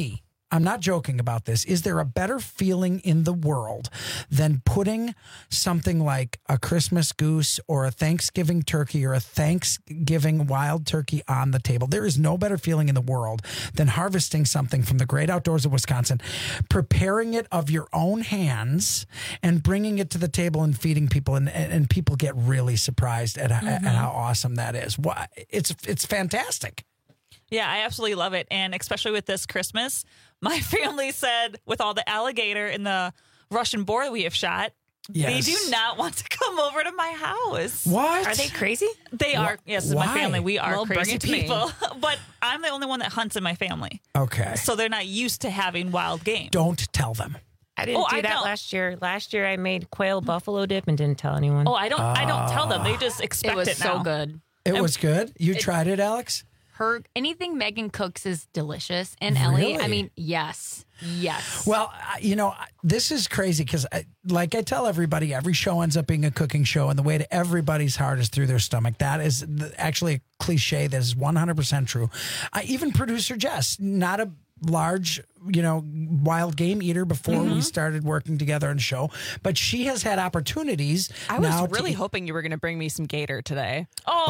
I'm not joking about this. Is there a better feeling in the world than putting something like a Christmas goose or a Thanksgiving turkey or a Thanksgiving wild turkey on the table? There is no better feeling in the world than harvesting something from the great outdoors of Wisconsin, preparing it of your own hands and bringing it to the table and feeding people. And people get really surprised at how awesome that is. It's fantastic. Yeah, I absolutely love it. And especially with this Christmas, my family said with all the alligator and the Russian boar that we have shot, they do not want to come over to my house. What? Are they crazy? They are. Yes, Why? my family. We are crazy bring it to people. But I'm the only one that hunts in my family. Okay. So they're not used to having wild game. Don't tell them. I didn't do that last year. Last year I made quail buffalo dip and didn't tell anyone. Oh, I don't tell them. They just expect it, was now. so good. It was good? You tried it, Alex? Anything Megan cooks is delicious. And Really? Ellie, I mean, yes. Well, this is crazy because, like I tell everybody, every show ends up being a cooking show, and the way to everybody's heart is through their stomach. That is actually a cliche that is 100% true. Even producer Jess, not a large, wild game eater before we started working together on the show, but she has had opportunities. I was really hoping you were going to bring me some gator today.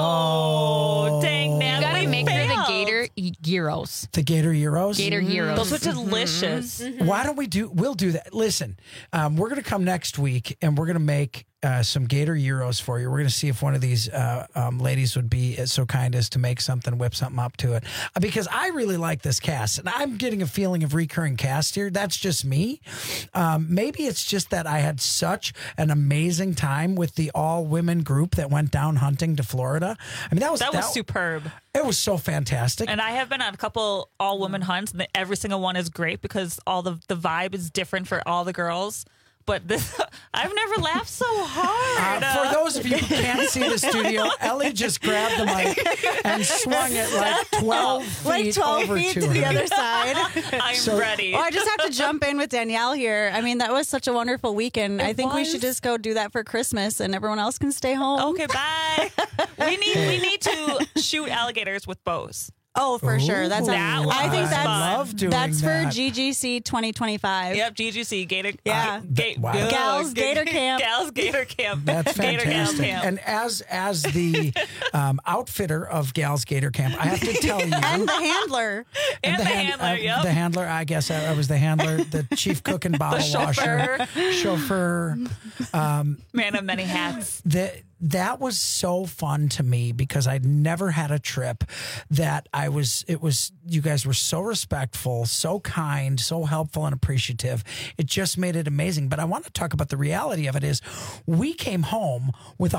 Oh, dang, man. You got to make her the failed. gator gyros. The gator gyros? Gator gyros. Those are delicious. Why don't we'll do that. Listen, we're going to come next week and we're going to make some gator gyros for you. We're going to see if one of these ladies would be so kind as to make something, whip something up to it. Because I really like this cast, and I'm getting a feeling of recurring cast here. That's just me. Maybe it's just that I had such an amazing time with the all-women group that went down hunting to Florida. I mean, that was superb. It was so fantastic. And I have been on a couple all-women hunts, and every single one is great because all the vibe is different for all the girls. But I've never laughed so hard. For those of you who can't see the studio, Ellie just grabbed the mic and swung it like 12 feet over to her. the other side. I'm ready. Well, I just have to jump in with Danielle here. I mean, that was such a wonderful weekend. I think we should just go do that for Christmas, and everyone else can stay home. Okay, bye. we need to shoot alligators with bows. Oh, for sure. That's I think that's love doing that's for that. GGC 2025. Yep, GGC Gator. Yeah, Wow. Gals Gator Camp. Gals Gator Camp. That's Gator fantastic. Camp. And as the outfitter of Gals Gator Camp, I have to tell you, And the handler. Yep. the handler. I guess I was the handler, the chief cook and bottle washer, chauffeur, man of many hats. That was so fun to me because I'd never had a trip that you guys were so respectful, so kind, so helpful and appreciative. It just made it amazing. But I want to talk about the reality of it is we came home with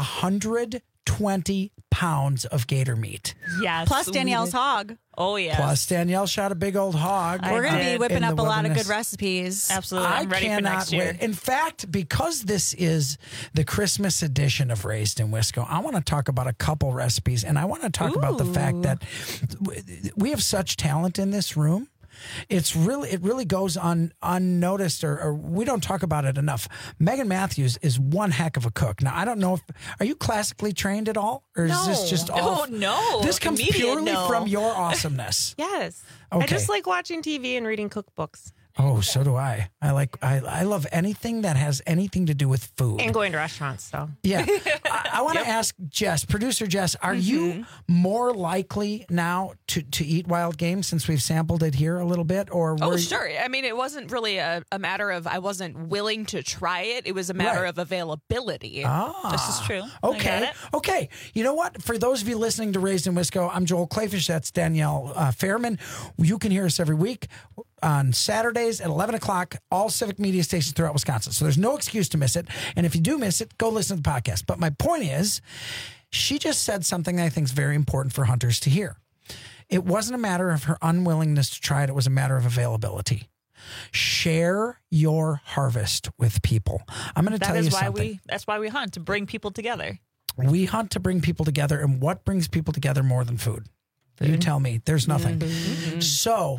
120 pounds of gator meat. Yes. Plus Danielle's hog. Oh, yeah. Plus Danielle shot a big old hog. We're going to be whipping in up the a lot of wilderness. good recipes. Absolutely. I'm ready for next year. Wait. In fact, because this is the Christmas edition of Raised in Wisco, I want to talk about a couple recipes, and I want to talk about the fact that we have such talent in this room. It really goes unnoticed, or we don't talk about it enough. Megan Matthews is one heck of a cook. Now, I don't know are you classically trained at all, or is this just all? Oh no! This comes purely from your awesomeness. Yes. Okay. I just like watching TV and reading cookbooks. Oh, so do I. I love anything that has anything to do with food. And going to restaurants, so. Yeah. I want to ask Jess, producer Jess, are you more likely now to eat wild game since we've sampled it here a little bit? Or Sure. I mean, it wasn't really a matter of I wasn't willing to try it. It was a matter of availability. This is true. Okay. Okay. You know what? For those of you listening to Raised in Wisco, I'm Joel Clayfish. That's Danielle Fairman. You can hear us every week on Saturdays at 11 o'clock, all civic media stations throughout Wisconsin. So there's no excuse to miss it. And if you do miss it, go listen to the podcast. But my point is, she just said something that I think is very important for hunters to hear. It wasn't a matter of her unwillingness to try it. It was a matter of availability. Share your harvest with people. I'm going to tell you something. That's why we hunt, to bring people together. We hunt to bring people together. And what brings people together more than food? You tell me. There's nothing. So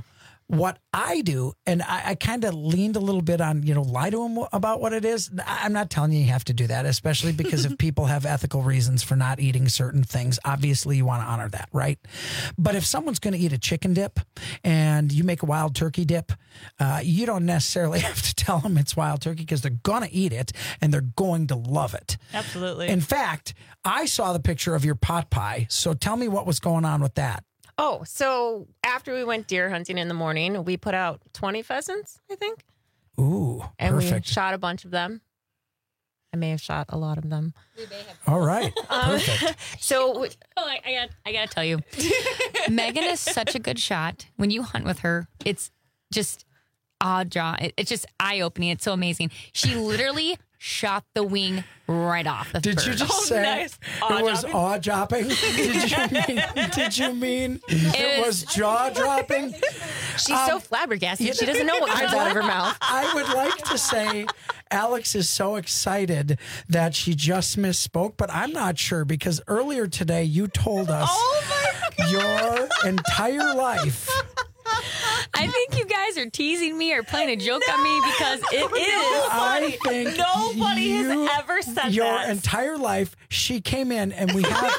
what I do, and I kind of leaned a little bit on, lie to them about what it is. I'm not telling you have to do that, especially because if people have ethical reasons for not eating certain things, obviously you want to honor that, right? But if someone's going to eat a chicken dip and you make a wild turkey dip, you don't necessarily have to tell them it's wild turkey because they're going to eat it and they're going to love it. Absolutely. In fact, I saw the picture of your pot pie, so tell me what was going on with that. Oh, so after we went deer hunting in the morning, we put out 20 pheasants, I think. Ooh, and perfect. We shot a bunch of them. I may have shot a lot of them. All right, perfect. So, I gotta tell you, Megan is such a good shot. When you hunt with her, it's just it's just eye-opening. It's so amazing. She literally shot the wing right off the bird. Did you just say it was awe-dropping? Did you mean it was jaw-dropping? She's so flabbergasted. She doesn't know what comes out of her mouth. I would like to say Alex is so excited that she just misspoke, but I'm not sure because earlier today you told us your entire life. I think you guys are teasing me or playing a joke on me because it is. I think nobody has ever said your that. entire life. She came in and we have.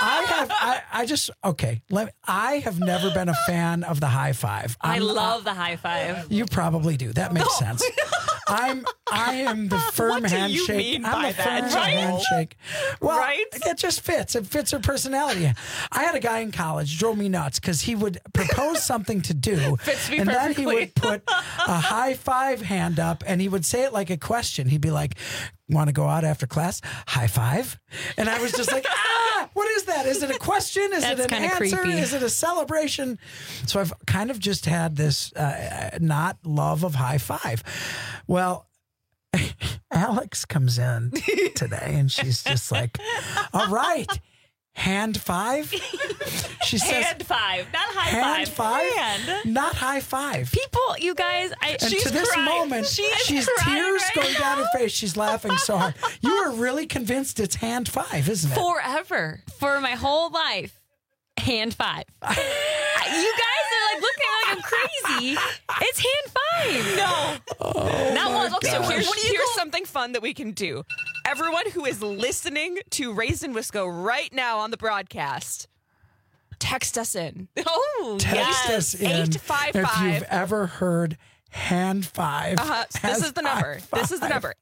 I have never been a fan of the high five. I love the high five. You probably do. That makes sense. I am the firm What do you handshake. mean I'm by the firm that? Right? handshake. Well, Right? it just fits. It fits her personality. I had a guy in college drove me nuts because he would propose something to do, Fits me and then he perfectly. would put a high five hand up, and he would say it like a question. He'd be like, "Want to go out after class? High five?" And I was just like, what is that? Is it a question? Is That's it an kinda answer? creepy. Is it a celebration? So I've kind of just had this not love of high five. Well, Alex comes in today and she's just like, all right, hand five. She says Hand five, not high hand five. five, not high five. People, you guys, And she's to this crying. moment, she's crying tears right going down her face. She's laughing so hard. You are really convinced it's hand five, isn't it? forever, for my whole life, hand five. You guys are like looking like I'm crazy. It's hand five. No. Not once. Okay, so gosh. here's something fun that we can do. Everyone who is listening to Raised in Wisco right now on the broadcast, text us in. Oh, Text us in 855. if you've ever heard hand five. This is the number. high This is the five. number.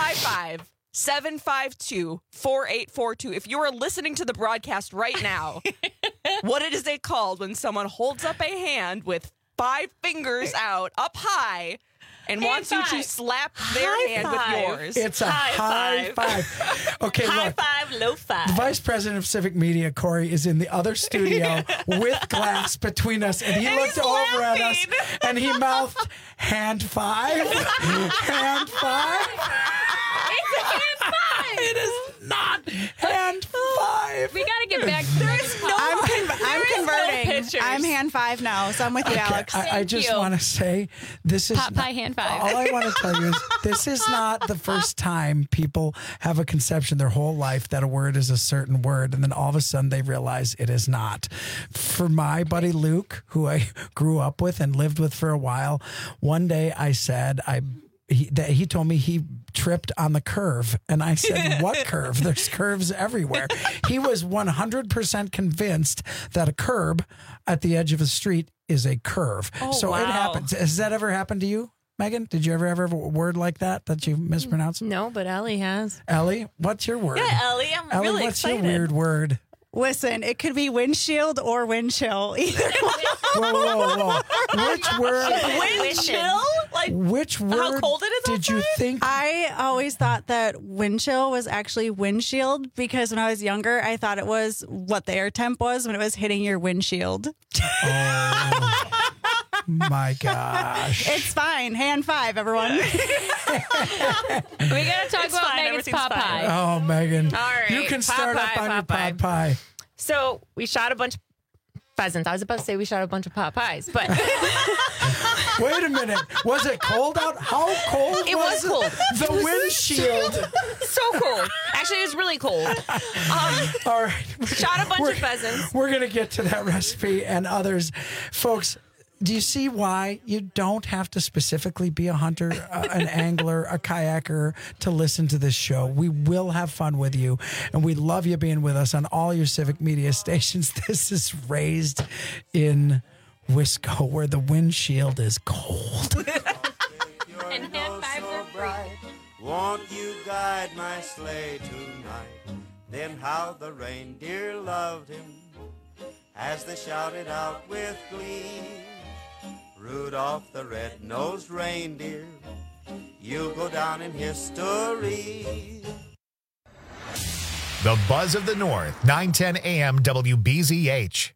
855-752-4842. If you are listening to the broadcast right now, what is it called when someone holds up a hand with 5 fingers out up high and wants you to slap their hand with yours? It's a high five. Okay, High look. five, low five. The vice president of Civic Media, Corey, is in the other studio with glass between us, and he looked over at us and he mouthed, hand five, hand five. It's a hand five. It is not hand five. We got to get back to this. I'm converting. pictures. I'm hand five now, so I'm with you, Alex. I just you. want to say this is Pot pie hand five. all I want to tell you is this is not the first time people have a conception their whole life that a word is a certain word, and then all of a sudden they realize it is not. For my buddy Luke, who I grew up with and lived with for a while, one day I said he told me he tripped on the curve, and I said, what curve? There's curves everywhere. He was 100% convinced that a curb at the edge of a street is a curve. Oh, so wow. it happens. Has that ever happened to you, Megan? Did you ever have a word like that you mispronounced? No, but Ellie has. Ellie, what's your word? Yeah, Ellie, I'm Ellie, really what's excited. your weird word? Listen, it could be windshield or wind chill. Either one. Whoa. Which word? Wind chill? Like Which word how cold it is did you think? I always thought that wind chill was actually windshield because when I was younger, I thought it was what the air temp was when it was hitting your windshield. Oh, my gosh. It's fine. Hand five, everyone. We got to talk It's about fine, Megan's everything's pot fine. pie. Oh, Megan. All right, You can pot start pie, up on your pot pie. pot pie. So we shot a bunch of pheasants. I was about to say we shot a bunch of pot pies, but Wait a minute. Was it cold out? How cold It was cold. The windshield. so cold. Actually, it was really cold. All right. Shot a bunch of pheasants. We're going to get to that recipe and others. Folks, Do you see why you don't have to specifically be a hunter, an angler, a kayaker to listen to this show? We will have fun with you, and we love you being with us on all your civic media stations. This is Raised in Wisco, where the windshield is cold. And so bright, won't you guide my sleigh tonight? Then how the reindeer loved him as they shouted out with glee. Rudolph the red-nosed reindeer, you'll go down in history. The Buzz of the North, 910 AM WBZH.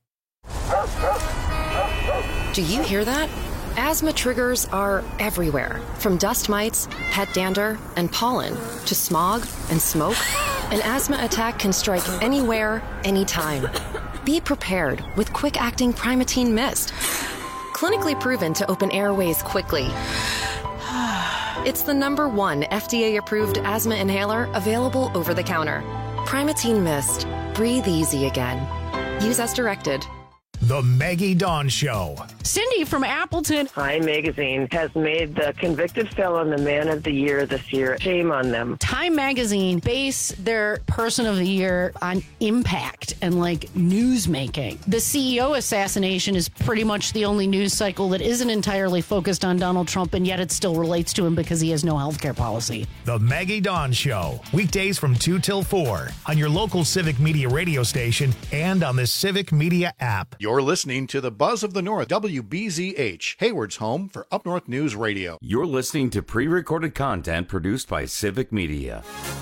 Do you hear that? Asthma triggers are everywhere, from dust mites, pet dander, and pollen, to smog and smoke. An asthma attack can strike anywhere, anytime. Be prepared with quick-acting Primatene Mist. Clinically proven to open airways quickly. It's the #1 FDA-approved asthma inhaler available over the counter. Primatene Mist. Breathe easy again. Use as directed. The Maggie Dawn Show. Cindy from Appleton. Time Magazine has made the convicted felon the Man of the Year this year. Shame on them. Time Magazine base their Person of the Year on impact and like news making. The CEO assassination is pretty much the only news cycle that isn't entirely focused on Donald Trump, and yet it still relates to him because he has no health care policy. The Maggie Dawn Show. Weekdays from 2 till 4 on your local Civic Media radio station and on the Civic Media app. You're listening to the Buzz of the North, WBZH, Hayward's home for Up North News Radio. You're listening to pre-recorded content produced by Civic Media.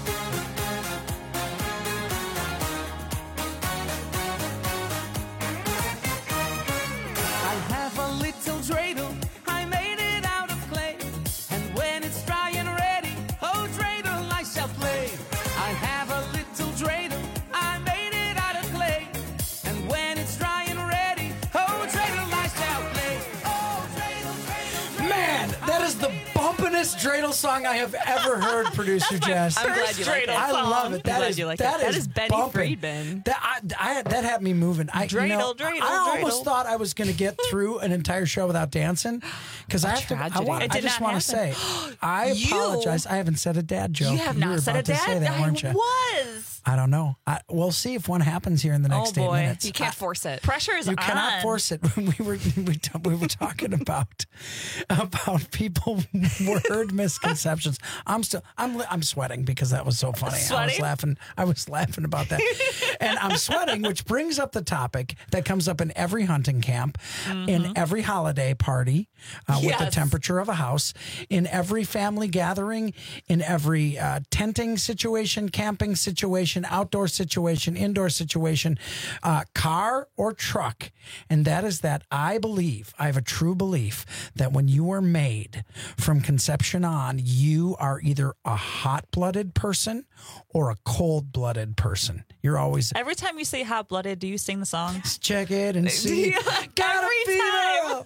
I have a little dreidel, I made it out of clay, and when it's dry and ready, oh dreidel, I shall play. I have a little dreidel, I made it out of clay, and when it's dry and ready, oh dreidel, I shall play. Oh dreidel, dreidel, dreidel. Man, that is the bumpinest dreidel song I have ever heard, producer Jess. I'm glad you like that I song. love it. That is Benny bumping. Friedman. That had me moving. Dreidel. I almost thought I was going to get through an entire show without dancing because I just want to say, I apologize. I haven't said a dad joke. You have not said a dad. Say that, weren't you? I don't know. We'll see if one happens here in the next 8 minutes. You can't force it. Pressure is on. You cannot force it. We were talking about people word misconceptions. I'm sweating because that was so funny. I was laughing about that. And I'm sweating, which brings up the topic that comes up in every hunting camp, in every holiday party, with the temperature of a house, in every family gathering, in every tenting situation, camping situation, outdoor situation, indoor situation, car or truck. And that is that I have a true belief that when you are made from conception on, you are either a hot-blooded person or a cold-blooded person. You're always... Every time you say hot-blooded, do you sing the song? Let's check it and see. Got a fever,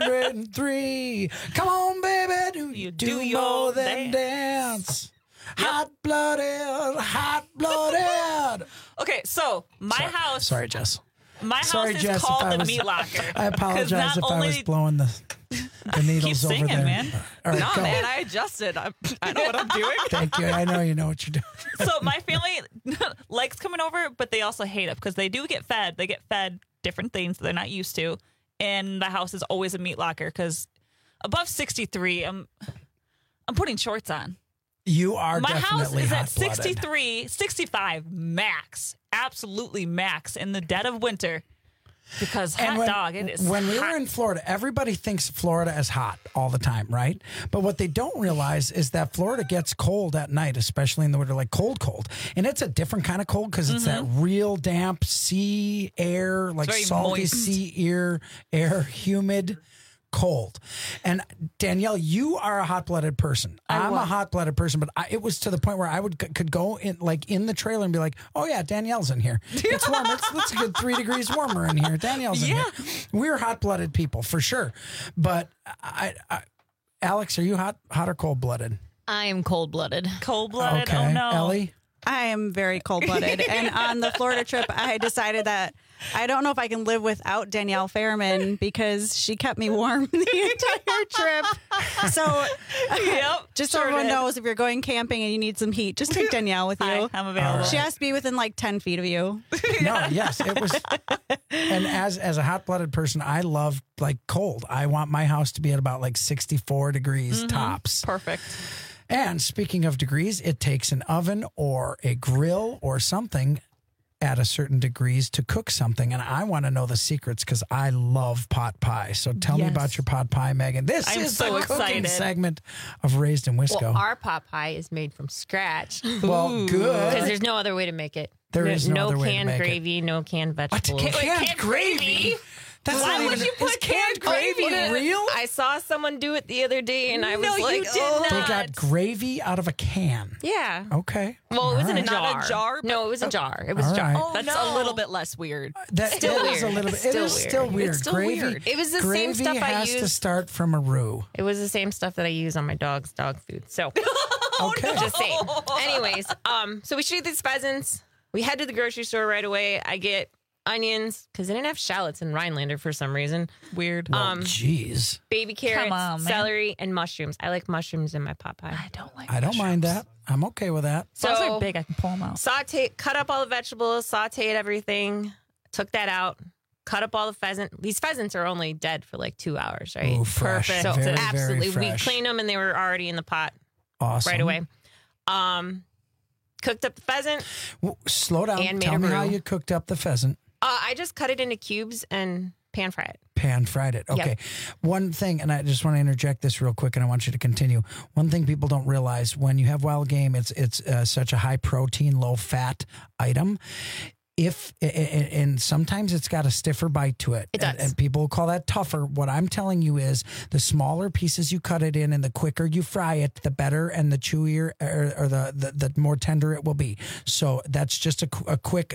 103. Come on, baby, do more than dance. Hot-blooded, hot-blooded. Okay, so my house... Sorry, Jess. My house is called the meat locker. I apologize if I was blowing the needles Keep singing, over there. Man. All right, no, go. man, I adjusted. I know what I'm doing. Thank you. I know you know what you're doing. So my family likes coming over, but they also hate it because they do get fed. They get fed different things that they're not used to. And the house is always a meat locker because above 63, I'm putting shorts on. You are My house definitely is at hot-blooded. 63, 65 max, absolutely max in the dead of winter because it is When we hot. were in Florida, everybody thinks Florida is hot all the time, right? But what they don't realize is that Florida gets cold at night, especially in the winter, like cold. And it's a different kind of cold because it's that real damp sea air, like very salty moist. sea air, humid. Cold. And Danielle, you are a hot-blooded person. I'm a hot-blooded person, but it was to the point where I could go in the trailer and be like, "Oh yeah, Danielle's in here. It's warm. It's a good 3 degrees warmer in here. Danielle's in here." We're hot-blooded people for sure. But Alex, are you hot or cold-blooded? I am cold-blooded. Cold-blooded? Okay. Oh no, Ellie. I am very cold-blooded. And on the Florida trip, I decided that I don't know if I can live without Danielle Fairman because she kept me warm the entire trip. So just so everyone knows, if you're going camping and you need some heat, just take Danielle with you. Hi, I'm available. She has to be within like 10 feet of you. No, yes, it was. And as a hot-blooded person, I love like cold. I want my house to be at about like 64 degrees tops. Perfect. And speaking of degrees, it takes an oven or a grill or something at a certain degrees to cook something. And I want to know the secrets because I love pot pie. So tell me about your pot pie, Megan. This is the cooking segment of Raised in Wisco. Well, our pot pie is made from scratch. Well, good. Because there's no other way to make it. There is no other way to canned make it. gravy, no canned vegetables. Canned gravy? That's Why not would even, you put is canned gravy real? I saw someone do it the other day, and I was like, you did They got gravy out of a can. Yeah. Okay. Well, it was in a All jar. Not a jar? No, it was a jar. It was All a jar. right. Oh, That's a little bit less weird. That Still is a weird. little bit. Still It is still weird. weird. It's still gravy, weird. It was the gravy same stuff I has to used. start from a roux. It was the same stuff that I use on my dog's dog food. So, Okay. just saying. Anyways, so we shoot these pheasants. We head to the grocery store right away. I get onions because they didn't have shallots in Rhinelander for some reason. Weird. Jeez. Baby carrots, Come on, man. celery, and mushrooms. I like mushrooms in my pot pie. I don't like I don't mind that. I'm okay with that. So So they're big. I can pull them out. cut up all the vegetables, sauteed everything, took that out, cut up all the pheasant. These pheasants are only dead for like 2 hours, right? Ooh, fresh. Perfect. So Very, absolutely, very we fresh. cleaned them and they were already in the pot Awesome. right away. Cooked up the pheasant. Slow down. And made Tell a me how roux. you cooked up the pheasant. I just cut it into cubes and pan fry it. Pan fried it. Okay. Yep. One thing, and I just want to interject this real quick, and I want you to continue. One thing people don't realize when you have wild game, it's such a high protein, low fat item. And sometimes it's got a stiffer bite to it. It does. And people call that tougher. What I'm telling you is the smaller pieces you cut it in and the quicker you fry it, the better and the chewier or the more tender it will be. So that's just a quick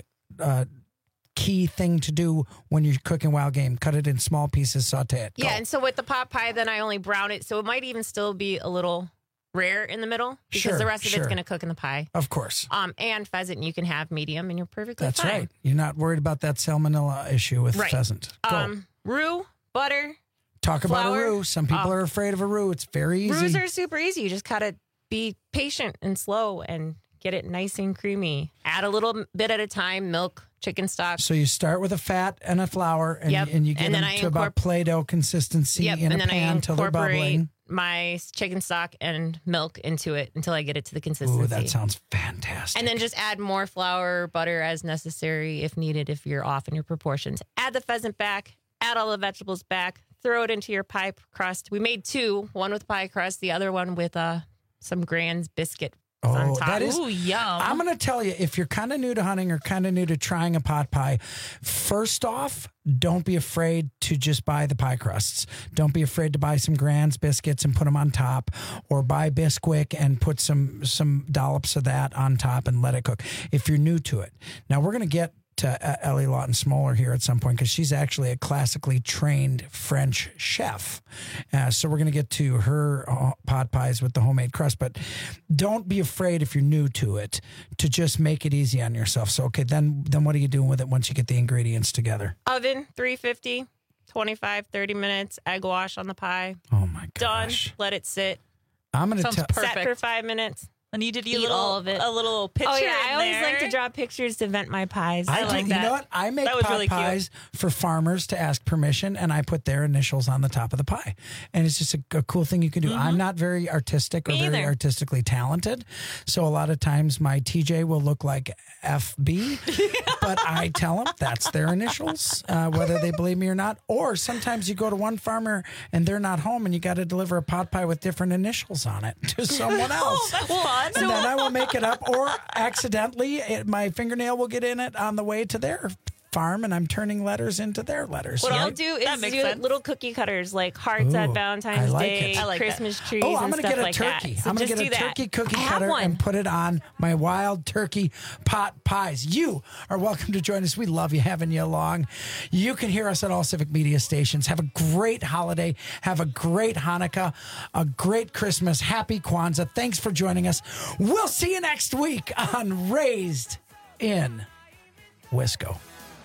key thing to do when you're cooking wild game. Cut it in small pieces, saute it. Yeah, Go. and so with the pot pie, then I only brown it. So it might even still be a little rare in the middle because Sure, the rest of sure. it's going to cook in the pie. Of course. And pheasant, you can have medium and you're perfectly That's fine. right. You're not worried about that salmonella issue with Right. pheasant. Go. Roux, butter. Talk about a flour. roux. Some people are afraid of a roux. It's very easy. Roux are super easy. You just gotta be patient and slow and get it nice and creamy. Add a little bit at a time, milk, chicken stock. So you start with a fat and a flour, and, Yep. and you get And then them I to about Play-Doh consistency Yep, in and a then I pan till they're incorporate bubbling. my chicken stock and milk into it until I get it to the consistency. Ooh, that sounds fantastic. And then just add more flour, butter as necessary if needed, if you're off in your proportions. Add the pheasant back, add all the vegetables back, throw it into your pie crust. We made two, one with pie crust, the other one with some Grand's biscuit on top. that is. Ooh, yum. I'm going to tell you, if you're kind of new to hunting or kind of new to trying a pot pie, first off, don't be afraid to just buy the pie crusts. Don't be afraid to buy some Grand's biscuits and put them on top, or buy Bisquick and put some dollops of that on top and let it cook. If you're new to it, now we're going to get to Ellie Lawton Smoller here at some point because she's actually a classically trained French chef. So we're going to get to her pot pies with the homemade crust, but don't be afraid if you're new to it to just make it easy on yourself. So, okay, then what are you doing with it once you get the ingredients together? Oven, 350, 25, 30 minutes, egg wash on the pie. Oh my Done. gosh. Let it sit. I'm going to tell. Set for 5 minutes. And you did Eat all of it. a little picture. Oh, yeah. in I always there. like to draw pictures to vent my pies. I like do. that. You know what? I make That was pot really cute. pies for farmers to ask permission, and I put their initials on the top of the pie. And it's just a cool thing you can do. I'm not very artistic or Me very either. artistically talented, so a lot of times my TJ will look like FB, but I tell them that's their initials, whether they believe me or not. Or sometimes you go to one farmer and they're not home, and you got to deliver a pot pie with different initials on it to someone else. That's fun. And then I will make it up, or accidentally, my fingernail will get in it on the way to their farm and I'm turning letters into their letters. What right? I'll do is makes do sense. little cookie cutters, like hearts Ooh, at I Valentine's like Day, it. I like Christmas trees, Oh, I'm and gonna stuff get a like turkey. that. So I'm gonna just get a do that. turkey cookie I have cutter one. and put it on my wild turkey pot pies. You are welcome to join us. We love you, having you along. You can hear us at all Civic Media stations. Have a great holiday. Have a great Hanukkah, a great Christmas. Happy Kwanzaa. Thanks for joining us. We'll see you next week on Raised in Wisco.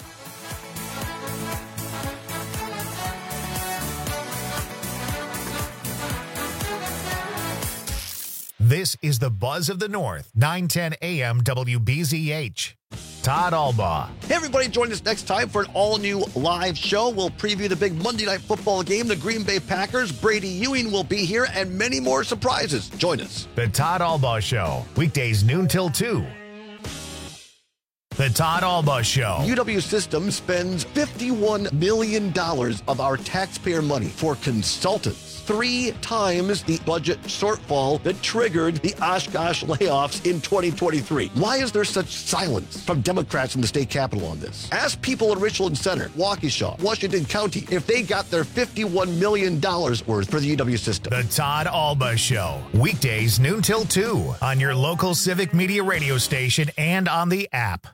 This is the Buzz of the North, 910 AM WBZH. Todd Albaugh. Hey, everybody, join us next time for an all-new live show. We'll preview the big Monday Night Football game, the Green Bay Packers. Brady Ewing will be here, and many more surprises. Join us. The Todd Albaugh Show, weekdays noon till 2. The Todd Albaugh Show. UW Systems spends $51 million of our taxpayer money for consultants. 3 times the budget shortfall that triggered the Oshkosh layoffs in 2023. Why is there such silence from Democrats in the state capitol on this? Ask people in Richland Center, Waukesha, Washington County, if they got their $51 million worth for the UW system. The Todd Albaugh Show, weekdays noon till 2 on your local Civic Media radio station and on the app.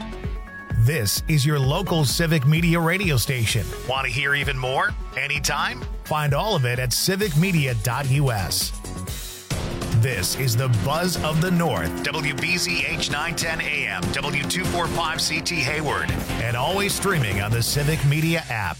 This is your local Civic Media radio station. Want to hear even more? Anytime? Find all of it at civicmedia.us. This is the Buzz of the North, WBZH 910 AM, W245 CT Hayward, and always streaming on the Civic Media app.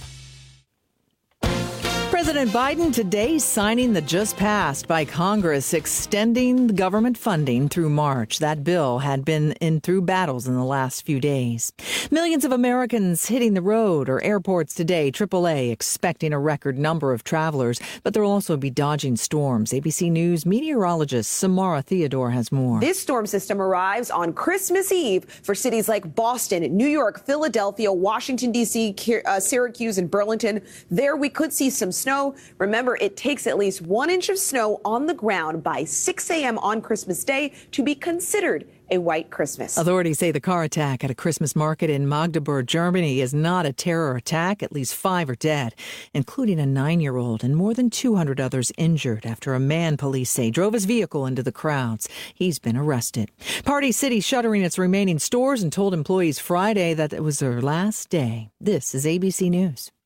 President Biden today signing the just passed by Congress extending government funding through March. That bill had been through battles in the last few days. Millions of Americans hitting the road or airports today. AAA expecting a record number of travelers, but there will also be dodging storms. ABC News meteorologist Samara Theodore has more. This storm system arrives on Christmas Eve for cities like Boston, New York, Philadelphia, Washington, D.C., Syracuse, and Burlington. There we could see some snow. Remember, it takes at least 1 inch of snow on the ground by 6 a.m. on Christmas Day to be considered a white Christmas. Authorities say the car attack at a Christmas market in Magdeburg, Germany is not a terror attack. At least 5 are dead, including a 9-year-old, and more than 200 others injured after a man, police say, drove his vehicle into the crowds. He's been arrested. Party City shuttering its remaining stores and told employees Friday that it was their last day. This is ABC News.